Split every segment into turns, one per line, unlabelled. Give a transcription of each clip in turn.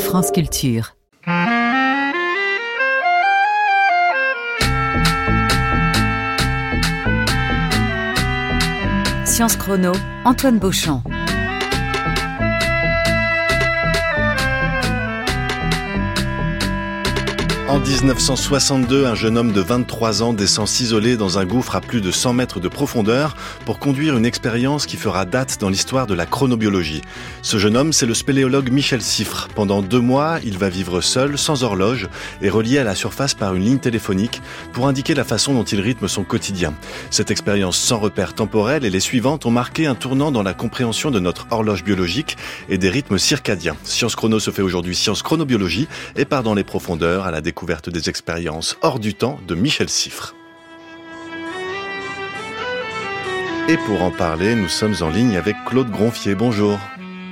France Culture. Science Chrono, Antoine Beauchamp.
En 1962, un jeune homme de 23 ans descend s'isoler dans un gouffre à plus de 100 mètres de profondeur pour conduire une expérience qui fera date dans l'histoire de la chronobiologie. Ce jeune homme, c'est le spéléologue Michel Siffre. Pendant 2 mois, il va vivre seul, sans horloge, et relié à la surface par une ligne téléphonique pour indiquer la façon dont il rythme son quotidien. Cette expérience sans repère temporel et les suivantes ont marqué un tournant dans la compréhension de notre horloge biologique et des rythmes circadiens. Science Chrono se fait aujourd'hui Science Chronobiologie et part dans les profondeurs à la découverte des expériences hors du temps de Michel Siffre. Et pour en parler, nous sommes en ligne avec Claude Gronfier. Bonjour.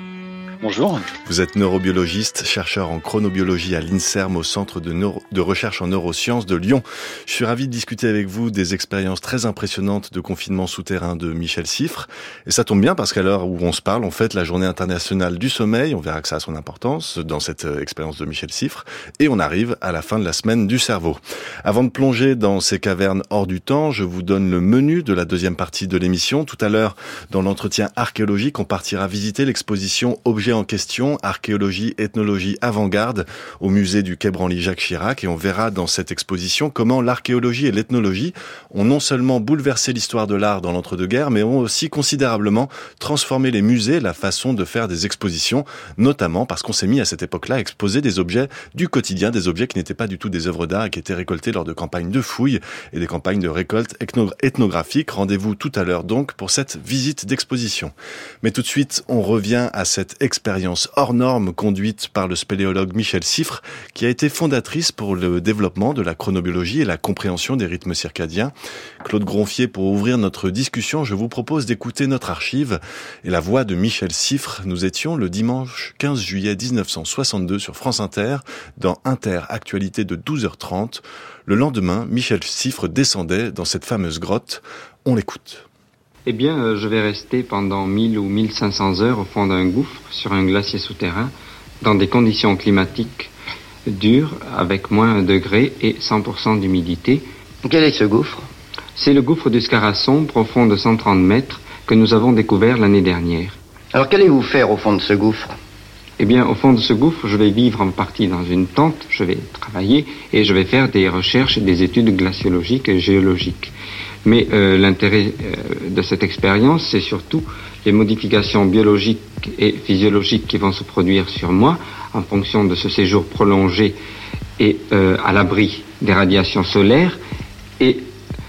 Bonjour.
Vous êtes neurobiologiste, chercheur en chronobiologie à l'INSERM au Centre de recherche en neurosciences de Lyon. Je suis ravi de discuter avec vous des expériences très impressionnantes de confinement souterrain de Michel Siffre. Et ça tombe bien parce qu'à l'heure où on se parle, on fête la journée internationale du sommeil. On verra que ça a son importance dans cette expérience de Michel Siffre. Et on arrive à la fin de la semaine du cerveau. Avant de plonger dans ces cavernes hors du temps, je vous donne le menu de la deuxième partie de l'émission. Tout à l'heure, dans l'entretien archéologique, on partira visiter l'exposition Objet en question, archéologie, ethnologie avant-garde au musée du Quai Branly Jacques Chirac, et on verra dans cette exposition comment l'archéologie et l'ethnologie ont non seulement bouleversé l'histoire de l'art dans l'entre-deux-guerres, mais ont aussi considérablement transformé les musées, la façon de faire des expositions, notamment parce qu'on s'est mis à cette époque-là à exposer des objets du quotidien, des objets qui n'étaient pas du tout des œuvres d'art et qui étaient récoltés lors de campagnes de fouilles et des campagnes de récolte ethnographique. Rendez-vous tout à l'heure donc pour cette visite d'exposition. Mais tout de suite, on revient à cette expérience hors norme conduite par le spéléologue Michel Siffre, qui a été fondatrice pour le développement de la chronobiologie et la compréhension des rythmes circadiens. Claude Gronfier, pour ouvrir notre discussion, je vous propose d'écouter notre archive et la voix de Michel Siffre. Nous étions le dimanche 15 juillet 1962 sur France Inter, dans Inter Actualité de 12h30. Le lendemain, Michel Siffre descendait dans cette fameuse grotte. On l'écoute.
Eh bien, je vais rester pendant 1000 ou 1500 heures au fond d'un gouffre, sur un glacier souterrain, dans des conditions climatiques dures, avec moins 1 degré et 100% d'humidité.
Quel est ce gouffre ?
C'est le gouffre du Scarasson, profond de 130 mètres, que nous avons découvert l'année dernière.
Alors qu'allez-vous faire au fond de ce gouffre ?
Eh bien, au fond de ce gouffre, je vais vivre en partie dans une tente, je vais travailler et je vais faire des recherches et des études glaciologiques et géologiques. Mais l'intérêt de cette expérience, c'est surtout les modifications biologiques et physiologiques qui vont se produire sur moi en fonction de ce séjour prolongé et à l'abri des radiations solaires. Et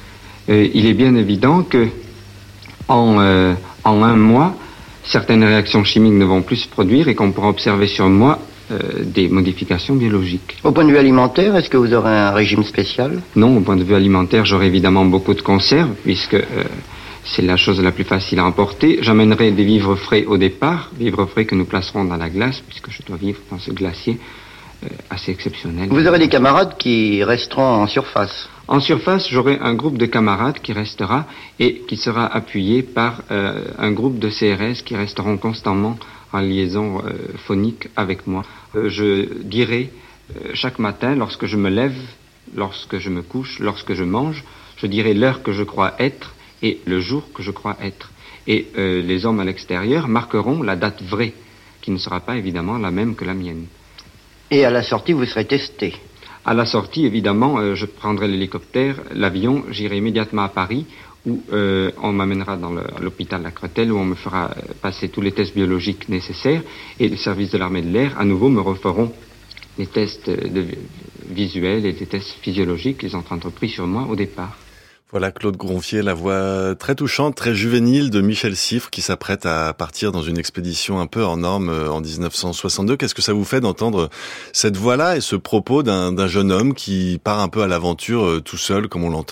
il est bien évident que en 1 mois, certaines réactions chimiques ne vont plus se produire et qu'on pourra observer sur moi des modifications biologiques.
Au point de vue alimentaire, est-ce que vous aurez un régime spécial ?
Non, au point de vue alimentaire, j'aurai évidemment beaucoup de conserves, puisque c'est la chose la plus facile à emporter. J'amènerai des vivres frais au départ, vivres frais que nous placerons dans la glace, puisque je dois vivre dans ce glacier assez exceptionnel.
Vous aurez des camarades qui resteront en surface ?
En surface, j'aurai un groupe de camarades qui restera et qui sera appuyé par un groupe de CRS qui resteront constamment en liaison phonique avec moi. Je dirai chaque matin, lorsque je me lève, lorsque je me couche, lorsque je mange, je dirai l'heure que je crois être et le jour que je crois être. Et les hommes à l'extérieur marqueront la date vraie, qui ne sera pas évidemment la même que la mienne.
Et à la sortie, vous serez testé ?
À la sortie, évidemment, je prendrai l'hélicoptère, l'avion, j'irai immédiatement à Paris, où on m'amènera dans l'hôpital La Cretelle, où on me fera passer tous les tests biologiques nécessaires, et les services de l'armée de l'air, à nouveau, me referont les tests visuels et les tests physiologiques qu'ils ont entrepris sur moi au départ.
Voilà Claude Gronfier, la voix très touchante, très juvénile de Michel Siffre qui s'apprête à partir dans une expédition un peu hors norme en 1962. Qu'est-ce que ça vous fait d'entendre cette voix-là et ce propos d'un jeune homme qui part un peu à l'aventure tout seul, comme on l'entend ?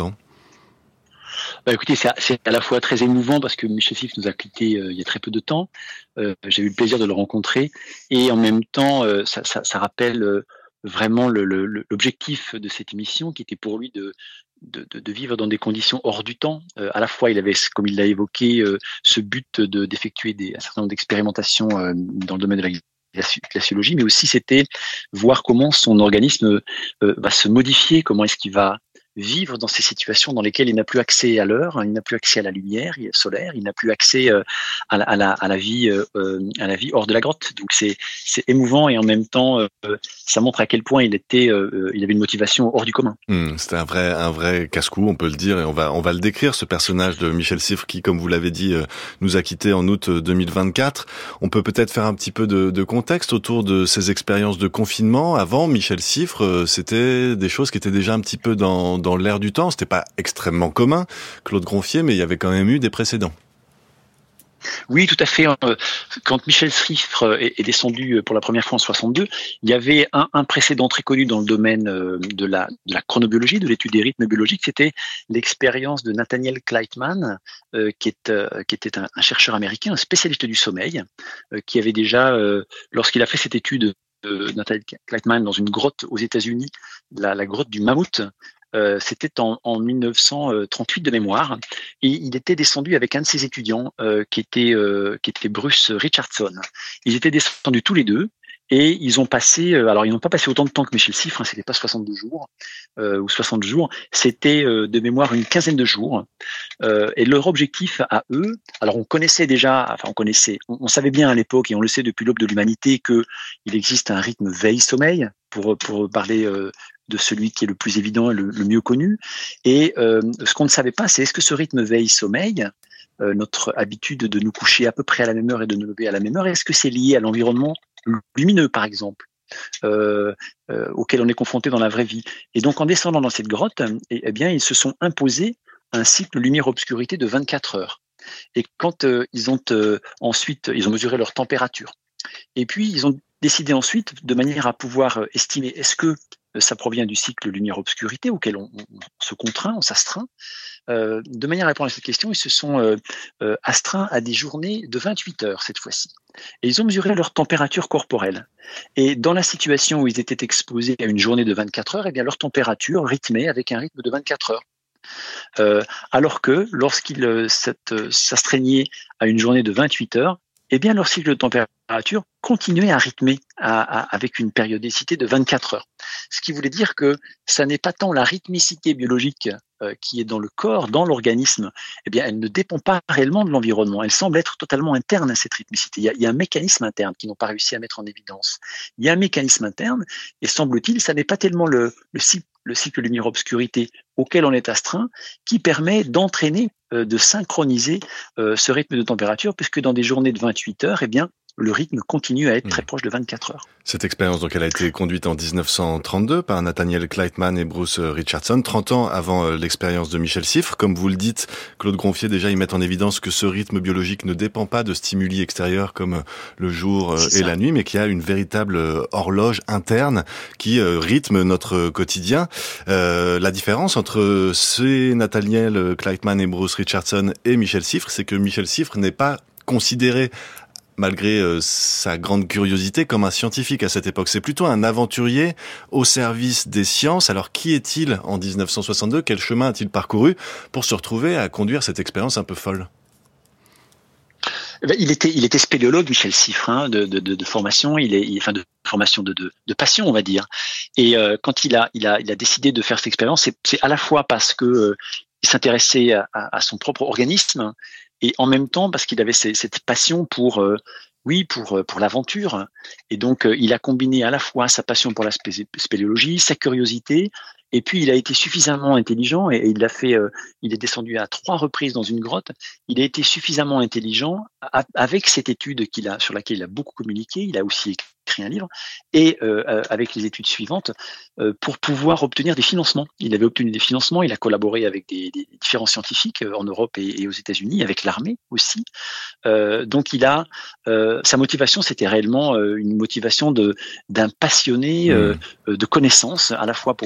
Écoutez, c'est à la fois très émouvant parce que Michel Siffre nous a quittés il y a très peu de temps. J'ai eu le plaisir de le rencontrer et en même temps, ça rappelle vraiment l'objectif de cette émission qui était pour lui de vivre dans des conditions hors du temps. À la fois, il avait, comme il l'a évoqué, ce but d'effectuer un certain nombre d'expérimentations dans le domaine de la glaciologie, mais aussi c'était voir comment son organisme va se modifier, comment est-ce qu'il va vivre dans ces situations dans lesquelles il n'a plus accès à l'heure, il n'a plus accès à la lumière solaire, il n'a plus accès à la vie hors de la grotte. Donc c'est émouvant et en même temps ça montre à quel point il avait une motivation hors du commun.
C'était un vrai casse-cou, on peut le dire, et on va le décrire, ce personnage de Michel Siffre qui, comme vous l'avez dit, nous a quittés en août 2024. On peut peut-être faire un petit peu de contexte autour de ces expériences de confinement. Avant, Michel Siffre, c'était des choses qui étaient déjà un petit peu dans l'air du temps. C'était pas extrêmement commun, Claude Gronfier, mais il y avait quand même eu des précédents.
Oui, tout à fait. Quand Michel Siffre est descendu pour la première fois en 62, il y avait un précédent très connu dans le domaine de la chronobiologie, de l'étude des rythmes biologiques. C'était l'expérience de Nathaniel Kleitman, qui était un chercheur américain, un spécialiste du sommeil, qui avait déjà, lorsqu'il a fait cette étude, Nathaniel Kleitman dans une grotte aux États-Unis, la grotte du Mammouth. C'était en 1938 de mémoire, et il était descendu avec un de ses étudiants qui était Bruce Richardson. Ils étaient descendus tous les deux. Et ils ont passé, alors ils n'ont pas passé autant de temps que Michel Siffre, c'était pas 62 jours ou 60 jours, c'était de mémoire une quinzaine de jours. Et leur objectif à eux, alors on savait bien à l'époque et on le sait depuis l'aube de l'humanité que il existe un rythme veille-sommeil pour parler de celui qui est le plus évident et le mieux connu. Et ce qu'on ne savait pas, c'est est-ce que ce rythme veille-sommeil, notre habitude de nous coucher à peu près à la même heure et de nous lever à la même heure, est-ce que c'est lié à l'environnement lumineux, par exemple, auquel on est confronté dans la vraie vie. Et donc, en descendant dans cette grotte, eh bien, ils se sont imposés un cycle lumière-obscurité de 24 heures. Et quand ensuite, ils ont mesuré leur température. Et puis, ils ont décidé ensuite, de manière à pouvoir estimer, est-ce que ça provient du cycle lumière-obscurité auquel on se contraint, on s'astreint. De manière à répondre à cette question, ils se sont astreints à des journées de 28 heures cette fois-ci. Et ils ont mesuré leur température corporelle. Et dans la situation où ils étaient exposés à une journée de 24 heures, eh bien leur température rythmait avec un rythme de 24 heures. Alors que lorsqu'ils s'astreignaient à une journée de 28 heures, eh bien leur cycle de température continuait à rythmer avec une périodicité de 24 heures. Ce qui voulait dire que ça n'est pas tant la rythmicité biologique qui est dans le corps, dans l'organisme, eh bien, elle ne dépend pas réellement de l'environnement. Elle semble être totalement interne à cette rythmicité. Il y a un mécanisme interne qu'ils n'ont pas réussi à mettre en évidence. Il y a un mécanisme interne, et semble-t-il, ça n'est pas tellement le cycle lumière-obscurité auquel on est astreint qui permet d'entraîner, de synchroniser ce rythme de température, puisque dans des journées de 28 heures, eh bien, le rythme continue à être très proche de 24 heures.
Cette expérience, donc, elle a été conduite en 1932 par Nathaniel Kleitman et Bruce Richardson, 30 ans avant l'expérience de Michel Siffre. Comme vous le dites, Claude Gronfier, déjà, ils mettent en évidence que ce rythme biologique ne dépend pas de stimuli extérieurs comme le jour et la nuit, mais qu'il y a une véritable horloge interne qui rythme notre quotidien. La différence entre Nathaniel Kleitman et Bruce Richardson et Michel Siffre, c'est que Michel Siffre n'est pas considéré, malgré sa grande curiosité, comme un scientifique à cette époque. C'est plutôt un aventurier au service des sciences. Alors, qui est-il en 1962 ? Quel chemin a-t-il parcouru pour se retrouver à conduire cette expérience un peu folle ?
Il était spéléologue, Michel Siffre, de formation. De formation de passion, on va dire. Et quand il a décidé de faire cette expérience, c'est à la fois parce que il s'intéressait à son propre organisme, et en même temps parce qu'il avait cette passion pour l'aventure. Et donc il a combiné à la fois sa passion pour la spéléologie, sa curiosité, et puis il a été suffisamment intelligent, et il est descendu à 3 reprises dans une grotte. Il a été suffisamment intelligent avec cette étude sur laquelle il a beaucoup communiqué. Il a aussi écrit un livre, et avec les études suivantes, pour pouvoir obtenir des financements. Il avait obtenu des financements, il a collaboré avec des différents scientifiques en Europe et aux États-Unis, avec l'armée aussi. Donc sa motivation, c'était réellement une motivation d'un passionné de connaissances, à la fois pour lui-même et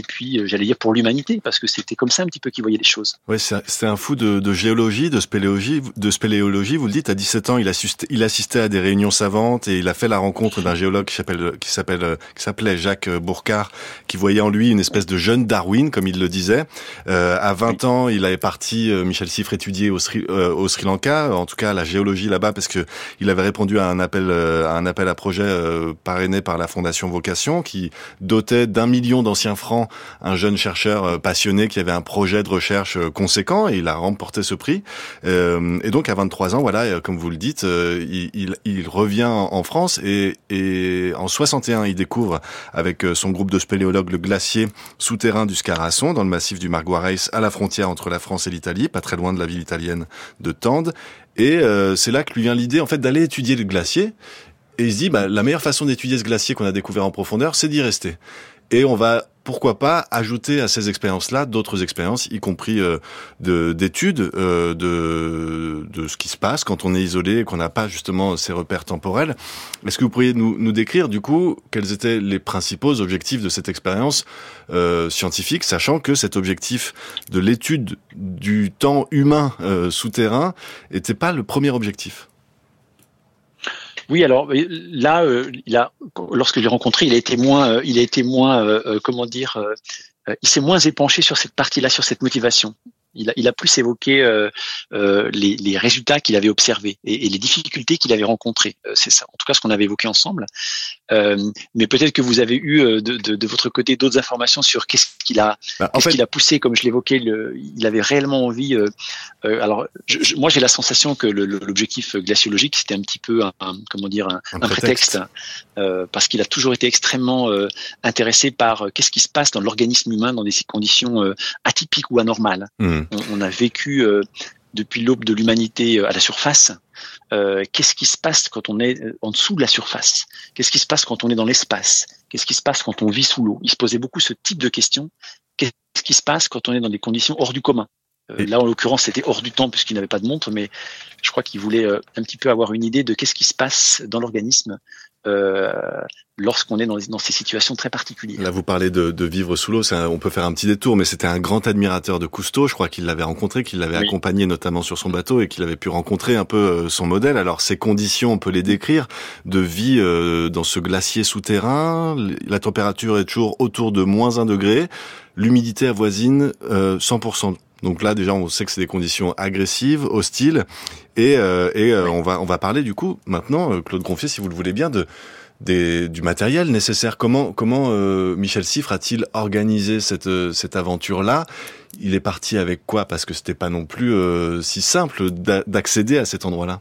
et puis j'allais dire pour l'humanité, parce que c'était comme ça un petit peu qu'il voyait les choses.
Ouais, c'est un fou de géologie, de spéléologie. Vous le dites, à 17 ans, il assistait à des réunions savantes et il a fait la rencontre d'un géologue qui s'appelait Jacques Bourcard, qui voyait en lui une espèce de jeune Darwin, comme il le disait. À 20 ans, il avait parti, Michel Siffre, étudier au Sri Lanka, en tout cas la géologie là-bas, parce que il avait répondu à un appel à projet parrainé par la Fondation Vocation, qui dotait d'1 million d'anciens francs un jeune chercheur passionné qui avait un projet de recherche conséquent, et il a remporté ce prix. Et donc à 23 ans, voilà, comme vous le dites, il revient en France et en 61, il découvre avec son groupe de spéléologues le glacier souterrain du Scarasson dans le massif du Marguareis, à la frontière entre la France et l'Italie, pas très loin de la ville italienne de Tende. Et c'est là que lui vient l'idée en fait d'aller étudier le glacier. Et il se dit, la meilleure façon d'étudier ce glacier qu'on a découvert en profondeur, c'est d'y rester. Et on va, pourquoi pas, ajouter à ces expériences-là d'autres expériences, y compris d'études de ce qui se passe quand on est isolé et qu'on n'a pas justement ces repères temporels. Est-ce que vous pourriez nous décrire, du coup, quels étaient les principaux objectifs de cette expérience scientifique, sachant que cet objectif de l'étude du temps humain souterrain n'était pas le premier objectif?
Oui, alors là, lorsque je l'ai rencontré, il s'est moins épanché sur cette partie-là, sur cette motivation. Il a plus évoqué les résultats qu'il avait observés et les difficultés qu'il avait rencontrées. C'est ça, en tout cas, ce qu'on avait évoqué ensemble. Mais peut-être que vous avez eu de votre côté d'autres informations sur qu'est-ce qu'il a poussé, comme je l'évoquais. Il avait réellement envie. Alors, moi, j'ai la sensation que l'objectif glaciologique, c'était un petit peu un prétexte, parce qu'il a toujours été extrêmement intéressé par qu'est-ce qui se passe dans l'organisme humain dans des conditions atypiques ou anormales. On a vécu depuis l'aube de l'humanité à la surface. Qu'est-ce qui se passe quand on est en dessous de la surface? Qu'est-ce qui se passe quand on est dans l'espace? Qu'est-ce qui se passe quand on vit sous l'eau? Il se posait beaucoup ce type de questions. Qu'est-ce qui se passe quand on est dans des conditions hors du commun? Là, en l'occurrence, c'était hors du temps puisqu'il n'avait pas de montre, mais je crois qu'il voulait un petit peu avoir une idée de qu'est-ce qui se passe dans l'organisme lorsqu'on est dans ces situations très particulières.
Là, vous parlez de vivre sous l'eau, on peut faire un petit détour, mais c'était un grand admirateur de Cousteau. Je crois qu'il l'avait rencontré, qu'il l'avait accompagné notamment sur son bateau et qu'il avait pu rencontrer un peu son modèle. Alors, ces conditions, on peut les décrire, de vie dans ce glacier souterrain. La température est toujours autour de -1 degré. L'humidité avoisine 100%. Donc là, déjà, on sait que c'est des conditions agressives, hostiles, et on va parler du coup maintenant, Claude Gronfier, si vous le voulez bien, du matériel nécessaire. Comment Michel Siffre a-t-il organisé cette aventure-là? Il est parti avec quoi? Parce que c'était pas non plus si simple d'accéder à cet endroit-là.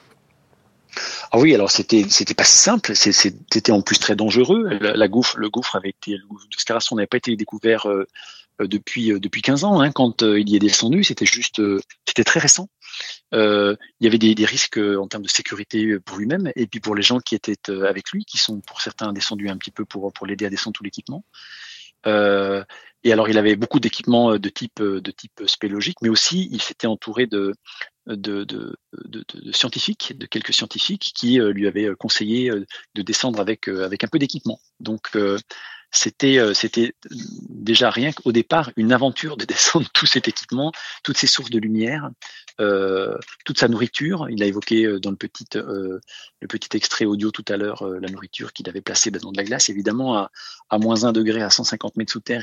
Ah oui, alors c'était pas si simple, c'était en plus très dangereux. Le gouffre du Scarasson n'avait pas été découvert depuis 15 ans, quand il y est descendu, c'était très récent. Il y avait des risques en termes de sécurité pour lui-même et puis pour les gens qui étaient avec lui, qui sont pour certains descendus un petit peu pour l'aider à descendre tout l'équipement. Et alors il avait beaucoup d'équipements de type spéléologique, mais aussi il s'était entouré de scientifiques, de quelques scientifiques qui lui avaient conseillé de descendre avec un peu d'équipement. Donc c'était déjà rien qu'au départ une aventure de descendre tout cet équipement, toutes ces sources de lumière, toute sa nourriture. Il a évoqué dans le petit extrait audio tout à l'heure la nourriture qu'il avait placée dans de la glace. Évidemment, à -1 degré, à 150 mètres sous terre,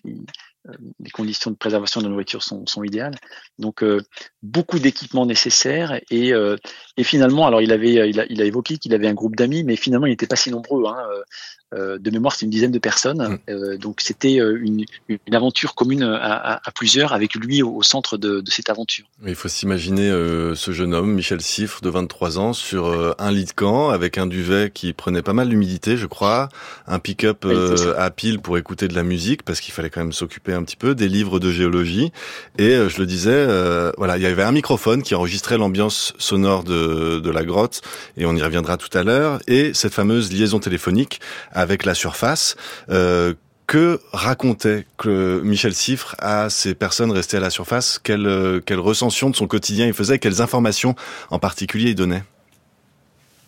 les conditions de préservation de la nourriture sont idéales. Donc beaucoup d'équipements nécessaires et finalement, alors il a évoqué qu'il avait un groupe d'amis, mais finalement il n'était pas si nombreux. De mémoire, c'est une dizaine de personnes. Donc c'était une aventure commune à plusieurs, avec lui au centre de cette aventure.
Il faut s'imaginer ce jeune homme, Michel Siffre, de 23 ans, sur un lit de camp, avec un duvet qui prenait pas mal d'humidité, je crois, un pick-up à pile pour écouter de la musique, parce qu'il fallait quand même s'occuper un petit peu, des livres de géologie, et je le disais, il y avait un microphone qui enregistrait l'ambiance sonore de la grotte, et on y reviendra tout à l'heure, et cette fameuse liaison téléphonique avec la surface. Que racontait Michel Siffre à ces personnes restées à la surface? Quelle recension de son quotidien il faisait? Quelles informations en particulier il donnait?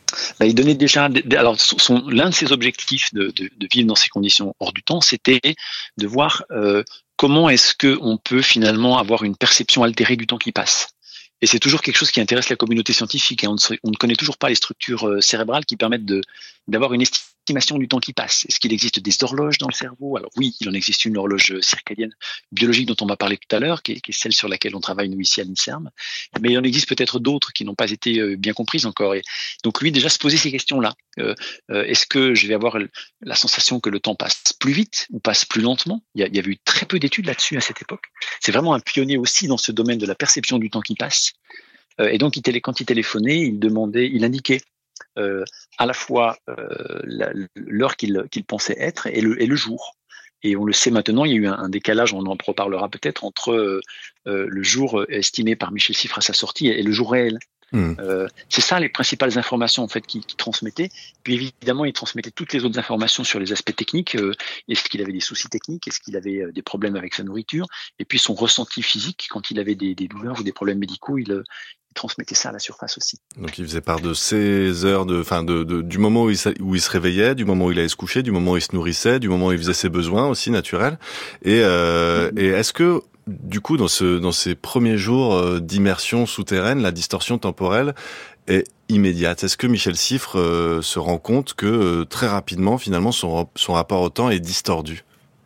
Il donnait déjà. Alors, l'un de ses objectifs de vivre dans ces conditions hors du temps, c'était de voir comment est-ce que on peut finalement avoir une perception altérée du temps qui passe. Et c'est toujours quelque chose qui intéresse la communauté scientifique. On ne connaît toujours pas les structures cérébrales qui permettent d'avoir une estimation du temps qui passe. Est-ce qu'il existe des horloges dans le cerveau? Alors oui, il en existe une horloge circadienne biologique dont on va parler tout à l'heure, qui est celle sur laquelle on travaille nous ici à l'INSERM. Mais il en existe peut-être d'autres qui n'ont pas été bien comprises encore. Et donc lui, déjà se poser ces questions-là. Est-ce que je vais avoir la sensation que le temps passe plus vite ou passe plus lentement? Il y avait eu très peu d'études là-dessus à cette époque. C'est vraiment un pionnier aussi dans ce domaine de la perception du temps qui passe. Et donc, quand il téléphonait, il indiquait à la fois l'heure qu'il pensait être et le jour. Et on le sait maintenant, il y a eu un décalage, on en reparlera peut-être, entre le jour estimé par Michel Cifre à sa sortie et le jour réel. C'est ça les principales informations en fait qu'il transmettait. Puis évidemment, il transmettait toutes les autres informations sur les aspects techniques. Est-ce qu'il avait des soucis techniques? Est-ce qu'il avait des problèmes avec sa nourriture? Et puis son ressenti physique, quand il avait des douleurs ou des problèmes médicaux, il transmettait ça à la surface aussi.
Donc il faisait part de ses heures, du moment où il se réveillait, du moment où il allait se coucher, du moment où il se nourrissait, du moment où il faisait ses besoins aussi naturels. Et est-ce que du coup, dans ces premiers jours d'immersion souterraine, la distorsion temporelle est immédiate? Est-ce que Michel Cifre se rend compte que très rapidement, finalement, son rapport au temps est distordu?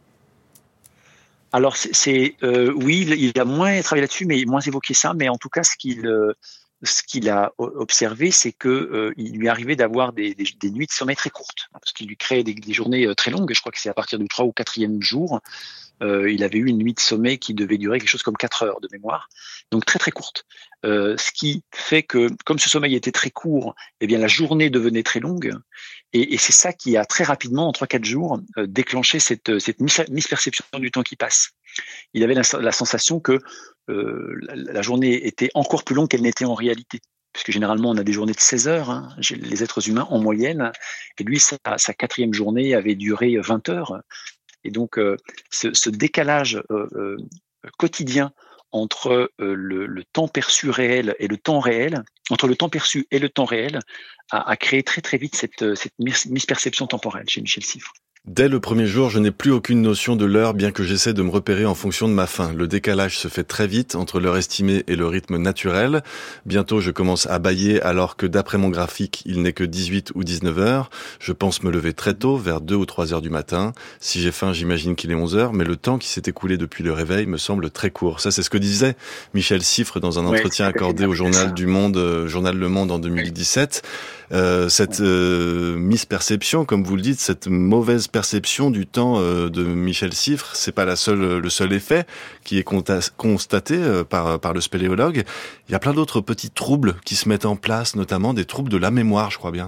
Alors, oui, il a moins travaillé là-dessus, mais moins évoqué ça. Mais en tout cas, ce qu'il a observé, c'est que il lui arrivait d'avoir des nuits de sommeil très courtes, parce qu'il lui créait des journées très longues. Je crois que c'est à partir du 3 ou 4e jour. Il avait eu une nuit de sommeil qui devait durer quelque chose comme 4 heures de mémoire, donc très très courte. Ce qui fait que, comme ce sommeil était très court, eh bien la journée devenait très longue, et c'est ça qui a très rapidement, en 3-4 jours, déclenché cette misperception du temps qui passe. Il avait la sensation que la journée était encore plus longue qu'elle n'était en réalité, puisque généralement on a des journées de 16 heures, les êtres humains en moyenne, et lui sa 4e journée avait duré 20 heures. Et donc, ce décalage quotidien entre le temps perçu réel et le temps réel, entre le temps perçu et le temps réel, a créé très très vite cette misperception temporelle chez Michel Cifre.
Dès le premier jour, je n'ai plus aucune notion de l'heure, bien que j'essaie de me repérer en fonction de ma faim. Le décalage se fait très vite entre l'heure estimée et le rythme naturel. Bientôt, je commence à bâiller alors que d'après mon graphique, il n'est que 18 ou 19 heures. Je pense me lever très tôt, vers 2 ou 3 heures du matin. Si j'ai faim, j'imagine qu'il est 11 heures, mais le temps qui s'est écoulé depuis le réveil me semble très court. Ça, c'est ce que disait Michel Cifre dans un entretien accordé au journal du Monde, journal Le Monde en 2017. Cette misperception, comme vous le dites, cette mauvaise perception du temps de Michel Cifre, c'est pas le seul effet qui est constaté par le spéléologue. Il y a plein d'autres petits troubles qui se mettent en place, notamment des troubles de la mémoire, je crois bien.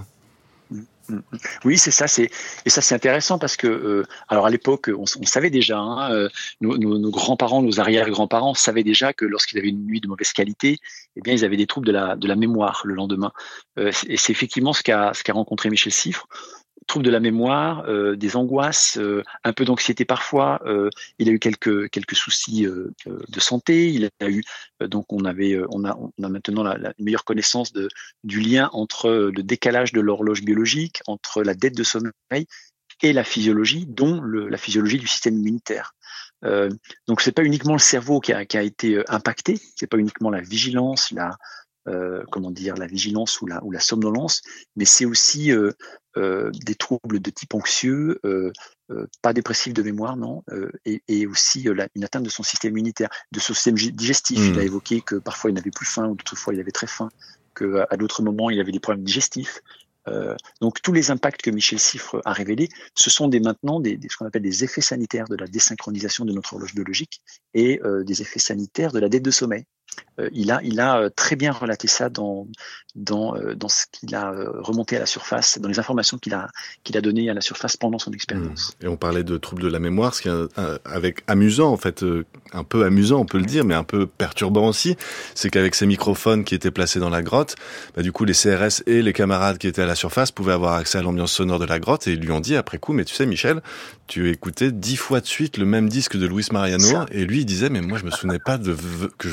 Oui, c'est ça. C'est intéressant parce que, alors à l'époque, on savait déjà, nos grands-parents, nos arrière-grands-parents savaient déjà que lorsqu'ils avaient une nuit de mauvaise qualité, eh bien, ils avaient des troubles de la mémoire le lendemain. Et c'est effectivement ce qu'a rencontré Michel Cifre. Troubles de la mémoire, des angoisses, un peu d'anxiété parfois. Il a eu quelques soucis de santé. Il a eu donc on a maintenant la meilleure connaissance du lien entre le décalage de l'horloge biologique, entre la dette de sommeil et la physiologie, dont la physiologie du système immunitaire. Donc c'est pas uniquement le cerveau qui a été impacté, c'est pas uniquement la vigilance, la vigilance ou la somnolence, mais c'est aussi des troubles de type anxieux, pas dépressif de mémoire, non, et aussi une atteinte de son système immunitaire, de son système digestif. Il a évoqué que parfois il n'avait plus faim, ou d'autres fois il avait très faim, qu'à d'autres moments il avait des problèmes digestifs. Donc tous les impacts que Michel Cifre a révélés, ce sont maintenant ce qu'on appelle des effets sanitaires de la désynchronisation de notre horloge biologique et des effets sanitaires de la dette de sommeil. Il a très bien relaté ça dans ce qu'il a remonté à la surface, dans les informations qu'il a données à la surface pendant son expérience.
Et on parlait de troubles de la mémoire, ce qui est avec amusant en fait, un peu amusant on peut le dire, mais un peu perturbant aussi, c'est qu'avec ces microphones qui étaient placés dans la grotte, du coup les CRS et les camarades qui étaient à la surface pouvaient avoir accès à l'ambiance sonore de la grotte et ils lui ont dit après coup, mais tu sais Michel, tu écoutais 10 fois de suite le même disque de Luis Mariano, et lui il disait mais moi je me souvenais pas que je venais tout juste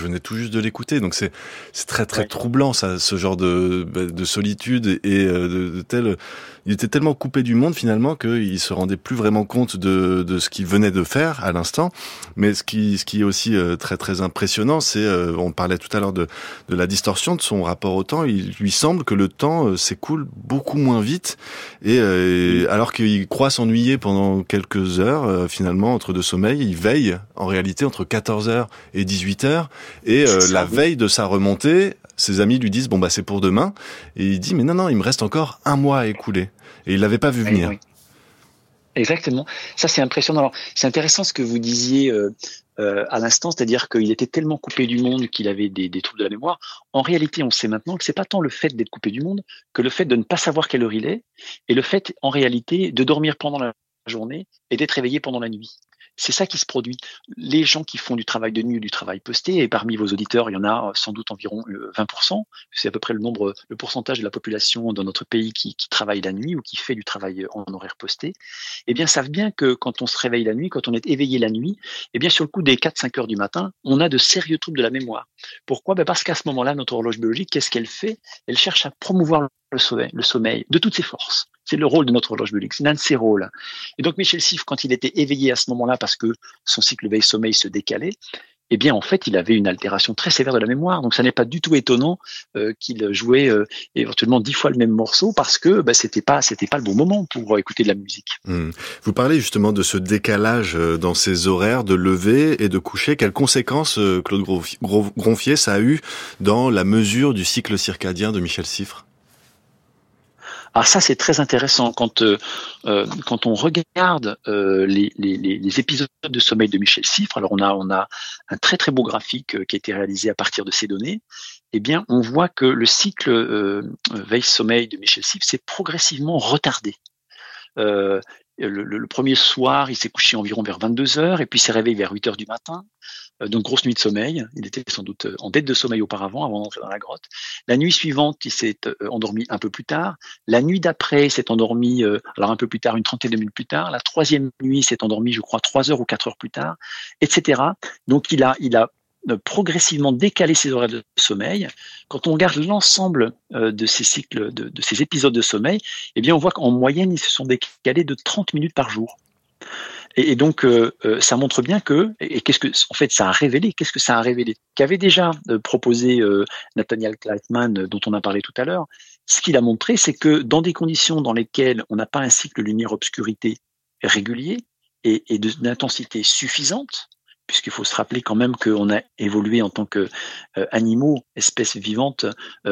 juste de l'écouter. Donc c'est très très
Ouais.
troublant, ça, ce genre de solitude et il était tellement coupé du monde finalement qu'il se rendait plus vraiment compte de ce qu'il venait de faire à l'instant. Mais ce qui est aussi très très impressionnant, c'est on parlait tout à l'heure de la distorsion de son rapport au temps. Il lui semble que le temps s'écoule beaucoup moins vite et alors qu'il croit s'ennuyer pendant quelques heures, finalement entre deux sommeils, il veille en réalité entre 14h et 18h et la veille de sa remontée, ses amis lui disent bon bah c'est pour demain et il dit mais non il me reste encore un mois à écouler et il l'avait pas vu venir.
Oui. Exactement. Ça, c'est impressionnant. Alors, c'est intéressant ce que vous disiez à l'instant, c'est-à-dire qu'il était tellement coupé du monde qu'il avait des troubles de la mémoire. En réalité, on sait maintenant que c'est pas tant le fait d'être coupé du monde que le fait de ne pas savoir quelle heure il est et le fait, en réalité, de dormir pendant la journée et d'être réveillé pendant la nuit. C'est ça qui se produit. Les gens qui font du travail de nuit ou du travail posté, et parmi vos auditeurs, il y en a sans doute environ 20%, c'est à peu près le pourcentage de la population dans notre pays qui travaille la nuit ou qui fait du travail en horaire posté, eh bien, savent bien que quand on se réveille la nuit, quand on est éveillé la nuit, eh bien, sur le coup des 4-5 heures du matin, on a de sérieux troubles de la mémoire. Pourquoi? Parce qu'à ce moment-là, notre horloge biologique, qu'est-ce qu'elle fait? Elle cherche à promouvoir le sommeil de toutes ses forces. C'est le rôle de notre horloge biologique, c'est l'un de ses rôles. Et donc Michel Siffre, quand il était éveillé à ce moment-là parce que son cycle veille-sommeil se décalait, eh bien en fait il avait une altération très sévère de la mémoire. Donc ça n'est pas du tout étonnant qu'il jouait éventuellement 10 fois le même morceau parce que c'était pas le bon moment pour écouter de la musique.
Vous parlez justement de ce décalage dans ses horaires de lever et de coucher. Quelles conséquences, Claude Gronfier, ça a eu dans la mesure du cycle circadien de Michel Siffre?
Alors ça, c'est très intéressant quand on regarde les épisodes de sommeil de Michel Siffre. Alors on a un très très beau graphique qui a été réalisé à partir de ces données. Eh bien, on voit que le cycle veille-sommeil de Michel Siffre s'est progressivement retardé. Le premier soir, il s'est couché environ vers 22h et puis s'est réveillé vers 8h du matin. Donc grosse nuit de sommeil. Il était sans doute en dette de sommeil auparavant, avant d'entrer dans la grotte. La nuit suivante, il s'est endormi un peu plus tard. La nuit d'après, il s'est endormi alors un peu plus tard, une trentaine de minutes plus tard. La troisième nuit, il s'est endormi, je crois, 3 heures ou 4 heures plus tard, etc. Donc il a progressivement décalé ses horaires de sommeil. Quand on regarde l'ensemble de ces cycles, de ces épisodes de sommeil, eh bien on voit qu'en moyenne, ils se sont décalés de 30 minutes par jour. Et donc, ça montre bien que, qu'est-ce que ça a révélé? Qu'est-ce que ça a révélé? Qu'avait déjà proposé Nathaniel Gleitman, dont on a parlé tout à l'heure. Ce qu'il a montré, c'est que dans des conditions dans lesquelles on n'a pas un cycle lumière-obscurité régulier et d'intensité suffisante, puisqu'il faut se rappeler quand même qu'on a évolué en tant que animaux, espèces vivantes,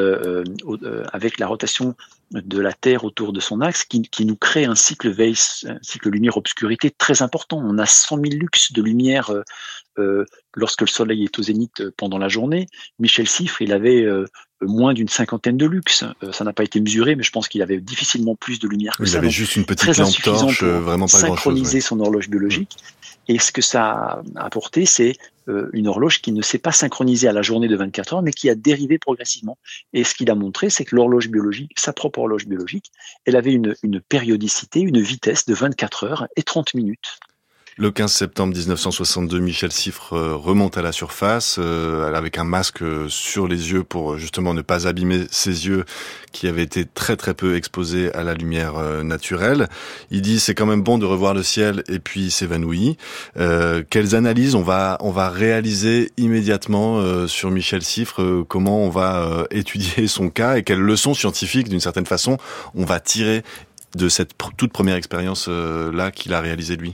avec la rotation de la Terre autour de son axe, qui nous crée un cycle lumière-obscurité très important. On a 100 000 lux de lumière lorsque le soleil est au zénith pendant la journée. Michel Siffre, il avait moins d'une cinquantaine de lux. Ça n'a pas été mesuré, mais je pense qu'il avait difficilement plus de lumière que ça.
Il avait juste une petite lampe torche, vraiment pas grand-chose.
Synchroniser son horloge biologique. Et ce que ça a apporté, c'est une horloge qui ne s'est pas synchronisée à la journée de 24 heures, mais qui a dérivé progressivement. Et ce qu'il a montré, c'est que l'horloge biologique, sa propre horloge biologique, elle avait une périodicité, une vitesse de 24 heures et 30 minutes.
Le 15 septembre 1962, Michel Siffre remonte à la surface avec un masque sur les yeux pour justement ne pas abîmer ses yeux qui avaient été très très peu exposés à la lumière naturelle. Il dit c'est quand même bon de revoir le ciel et puis il s'évanouit. Quelles analyses on va réaliser immédiatement sur Michel Siffre? Comment on va étudier son cas et quelles leçons scientifiques d'une certaine façon on va tirer de cette toute première expérience là qu'il a réalisée lui?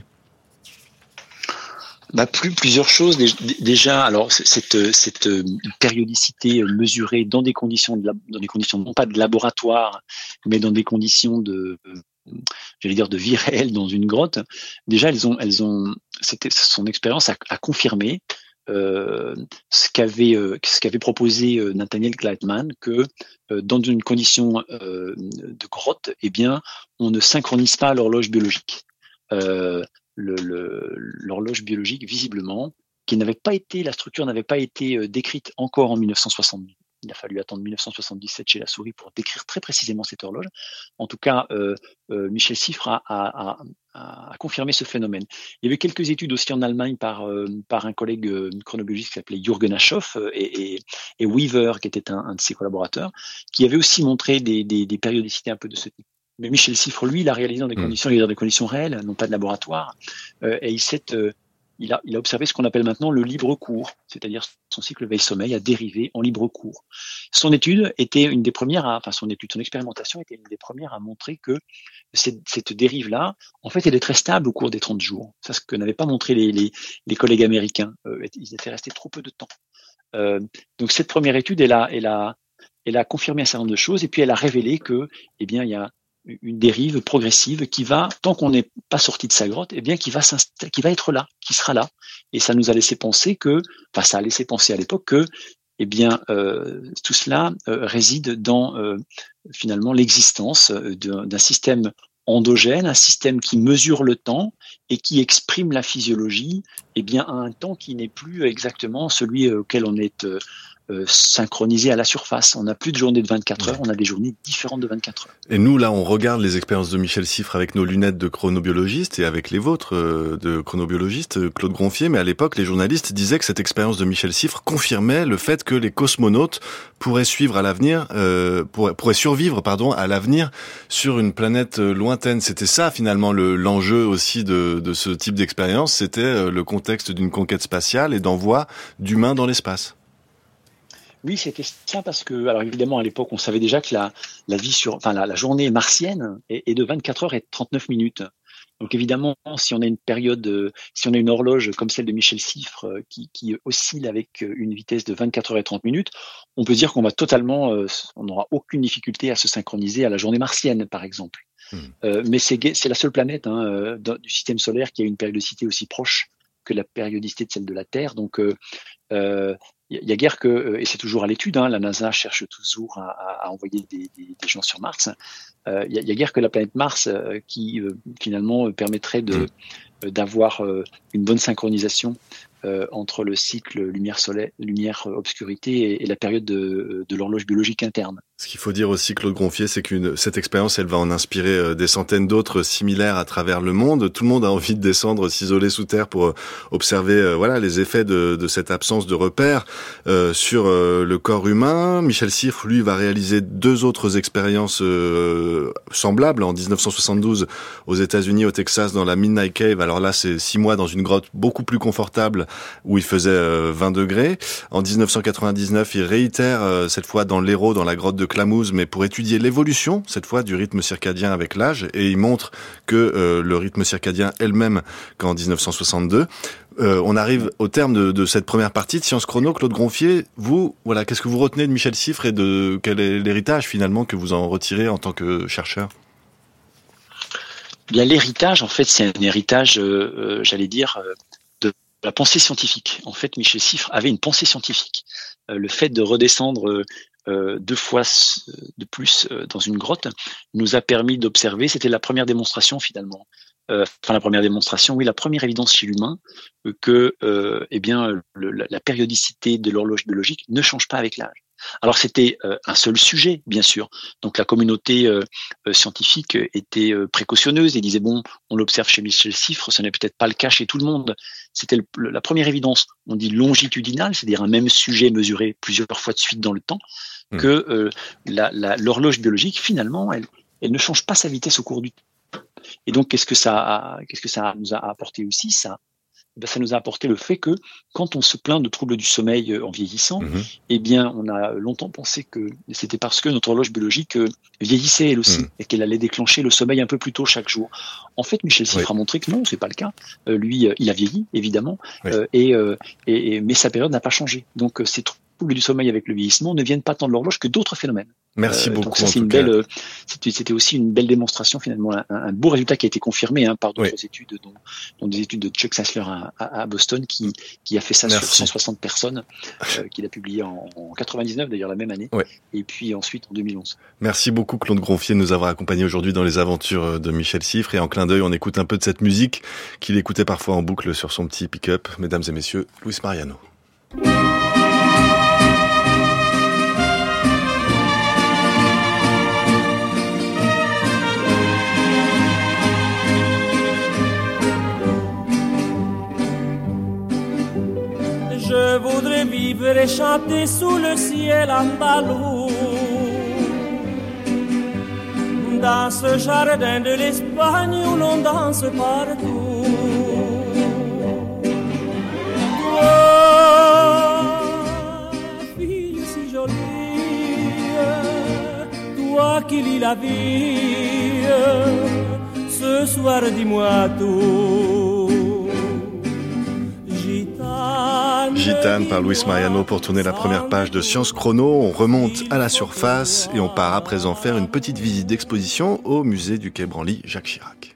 Plusieurs choses déjà. Alors cette périodicité mesurée dans des conditions non pas de laboratoire, mais dans des conditions de vie réelle dans une grotte. Déjà, son expérience a confirmé ce qu'avait proposé Nathaniel Gleitman, que dans une condition de grotte, eh bien, on ne synchronise pas l'horloge biologique. L'horloge biologique, visiblement, la structure n'avait pas été décrite encore en 1962. Il a fallu attendre 1977 chez la souris pour décrire très précisément cette horloge. En tout cas, Michel Cifre a confirmé ce phénomène. Il y avait quelques études aussi en Allemagne par un collègue chronobiologiste qui s'appelait Jürgen Aschoff et Weaver, qui était un de ses collaborateurs, qui avait aussi montré des périodicités un peu de ce type. Mais Michel Cifre, lui, il a réalisé dans des conditions réelles, non pas de laboratoire, et il a observé ce qu'on appelle maintenant le libre cours, c'est-à-dire son cycle veille-sommeil a dérivé en libre cours. Son étude était une des premières, son expérimentation était une des premières à montrer que cette dérive-là, en fait, elle est très stable au cours des 30 jours. C'est ce que n'avaient pas montré les collègues américains. Ils étaient restés trop peu de temps. Donc cette première étude, elle a confirmé un certain nombre de choses et puis elle a révélé que, il y a une dérive progressive qui va, tant qu'on n'est pas sorti de sa grotte, qui va être là, qui sera là. Et ça nous a laissé penser ça a laissé penser à l'époque que, tout cela réside dans finalement l'existence d'un système endogène, un système qui mesure le temps et qui exprime la physiologie, à un temps qui n'est plus exactement celui auquel on est synchronisé à la surface. On n'a plus de journée de 24 heures, on a des journées différentes de 24 heures.
Et nous, là, on regarde les expériences de Michel Cifre avec nos lunettes de chronobiologiste et avec les vôtres de chronobiologiste, Claude Gronfier. Mais à l'époque, les journalistes disaient que cette expérience de Michel Cifre confirmait le fait que les cosmonautes pourraient survivre à l'avenir sur une planète lointaine. C'était ça, finalement, l'enjeu aussi de ce type d'expérience. C'était le contexte d'une conquête spatiale et d'envoi d'humains dans l'espace.
Oui, c'était ça parce que, alors évidemment, à l'époque, on savait déjà que la journée martienne est de 24 heures et 39 minutes. Donc évidemment, si on a une horloge comme celle de Michel Cifre qui oscille avec une vitesse de 24 heures et 30 minutes, on peut dire qu'on va on n'aura aucune difficulté à se synchroniser à la journée martienne, par exemple. Mais c'est la seule planète du système solaire qui a une périodicité aussi proche que la périodicité de celle de la Terre. Donc il y a guère que, et c'est toujours à l'étude, la NASA cherche toujours à envoyer des gens sur Mars. Il y a guère que la planète Mars qui finalement permettrait d'avoir une bonne synchronisation entre le cycle lumière-obscurité et la période de l'horloge biologique interne.
Ce qu'il faut dire aussi, Claude Gronfier, c'est que cette expérience, elle va en inspirer des centaines d'autres similaires à travers le monde. Tout le monde a envie de descendre, s'isoler sous terre pour observer les effets de cette absence de repères sur le corps humain. Michel Cifre, lui, va réaliser 2 autres expériences semblables en 1972 aux États-Unis, au Texas, dans la Midnight Cave. Alors là, c'est 6 mois dans une grotte beaucoup plus confortable où il faisait 20 degrés. En 1999, il réitère cette fois dans l'Hérault, dans la grotte de Clamouze, mais pour étudier l'évolution, cette fois, du rythme circadien avec l'âge, et il montre que le rythme circadien est le même qu'en 1962. On arrive au terme de cette première partie de Science Chrono. Claude Gronfier, vous, qu'est-ce que vous retenez de Michel Cifre et de quel est l'héritage finalement que vous en retirez en tant que chercheur ?
Bien, l'héritage, en fait, c'est un héritage, de la pensée scientifique. En fait, Michel Cifre avait une pensée scientifique. Le fait de redescendre 2 fois de plus dans une grotte nous a permis d'observer, c'était la première démonstration finalement, la première évidence chez l'humain que la périodicité de l'horloge biologique ne change pas avec l'âge. Alors c'était un seul sujet, bien sûr. Donc la communauté scientifique était précautionneuse et disait on l'observe chez Michel Cifre, ce n'est peut-être pas le cas chez tout le monde. C'était la première évidence, on dit longitudinale, c'est-à-dire un même sujet mesuré plusieurs fois de suite dans le temps, que l'horloge biologique finalement elle ne change pas sa vitesse au cours du temps. Et donc qu'est-ce que ça nous a apporté aussi ça? Ça nous a apporté le fait que quand on se plaint de troubles du sommeil en vieillissant, on a longtemps pensé que c'était parce que notre horloge biologique vieillissait elle aussi et qu'elle allait déclencher le sommeil un peu plus tôt chaque jour. En fait, Michel Cifre a montré que non, c'est pas le cas. Lui, il a vieilli évidemment, mais sa période n'a pas changé. Donc ces troubles du sommeil avec le vieillissement ne viennent pas tant de l'horloge que d'autres phénomènes.
Merci beaucoup.
Donc ça, c'était aussi une belle démonstration finalement, un beau résultat qui a été confirmé par d'autres études, dont des études de Chuck Sassler à Boston, qui a fait ça sur 160 personnes, qu'il a publié en 99 d'ailleurs la même année, et puis ensuite en 2011.
Merci beaucoup Claude Gronfier de nous avoir accompagnés aujourd'hui dans les aventures de Michel Cifre, et en clin d'œil on écoute un peu de cette musique qu'il écoutait parfois en boucle sur son petit pick-up. Mesdames et messieurs, Luis Mariano.
vivre et chanter sous le ciel andalou. Dans ce jardin de l'Espagne où l'on danse partout. Toi, fille si jolie, toi qui lis la vie, ce soir dis-moi tout.
Gitane par Luis Mariano pour tourner la première page de Science Chrono. On remonte à la surface et on part à présent faire une petite visite d'exposition au musée du Quai Branly Jacques Chirac.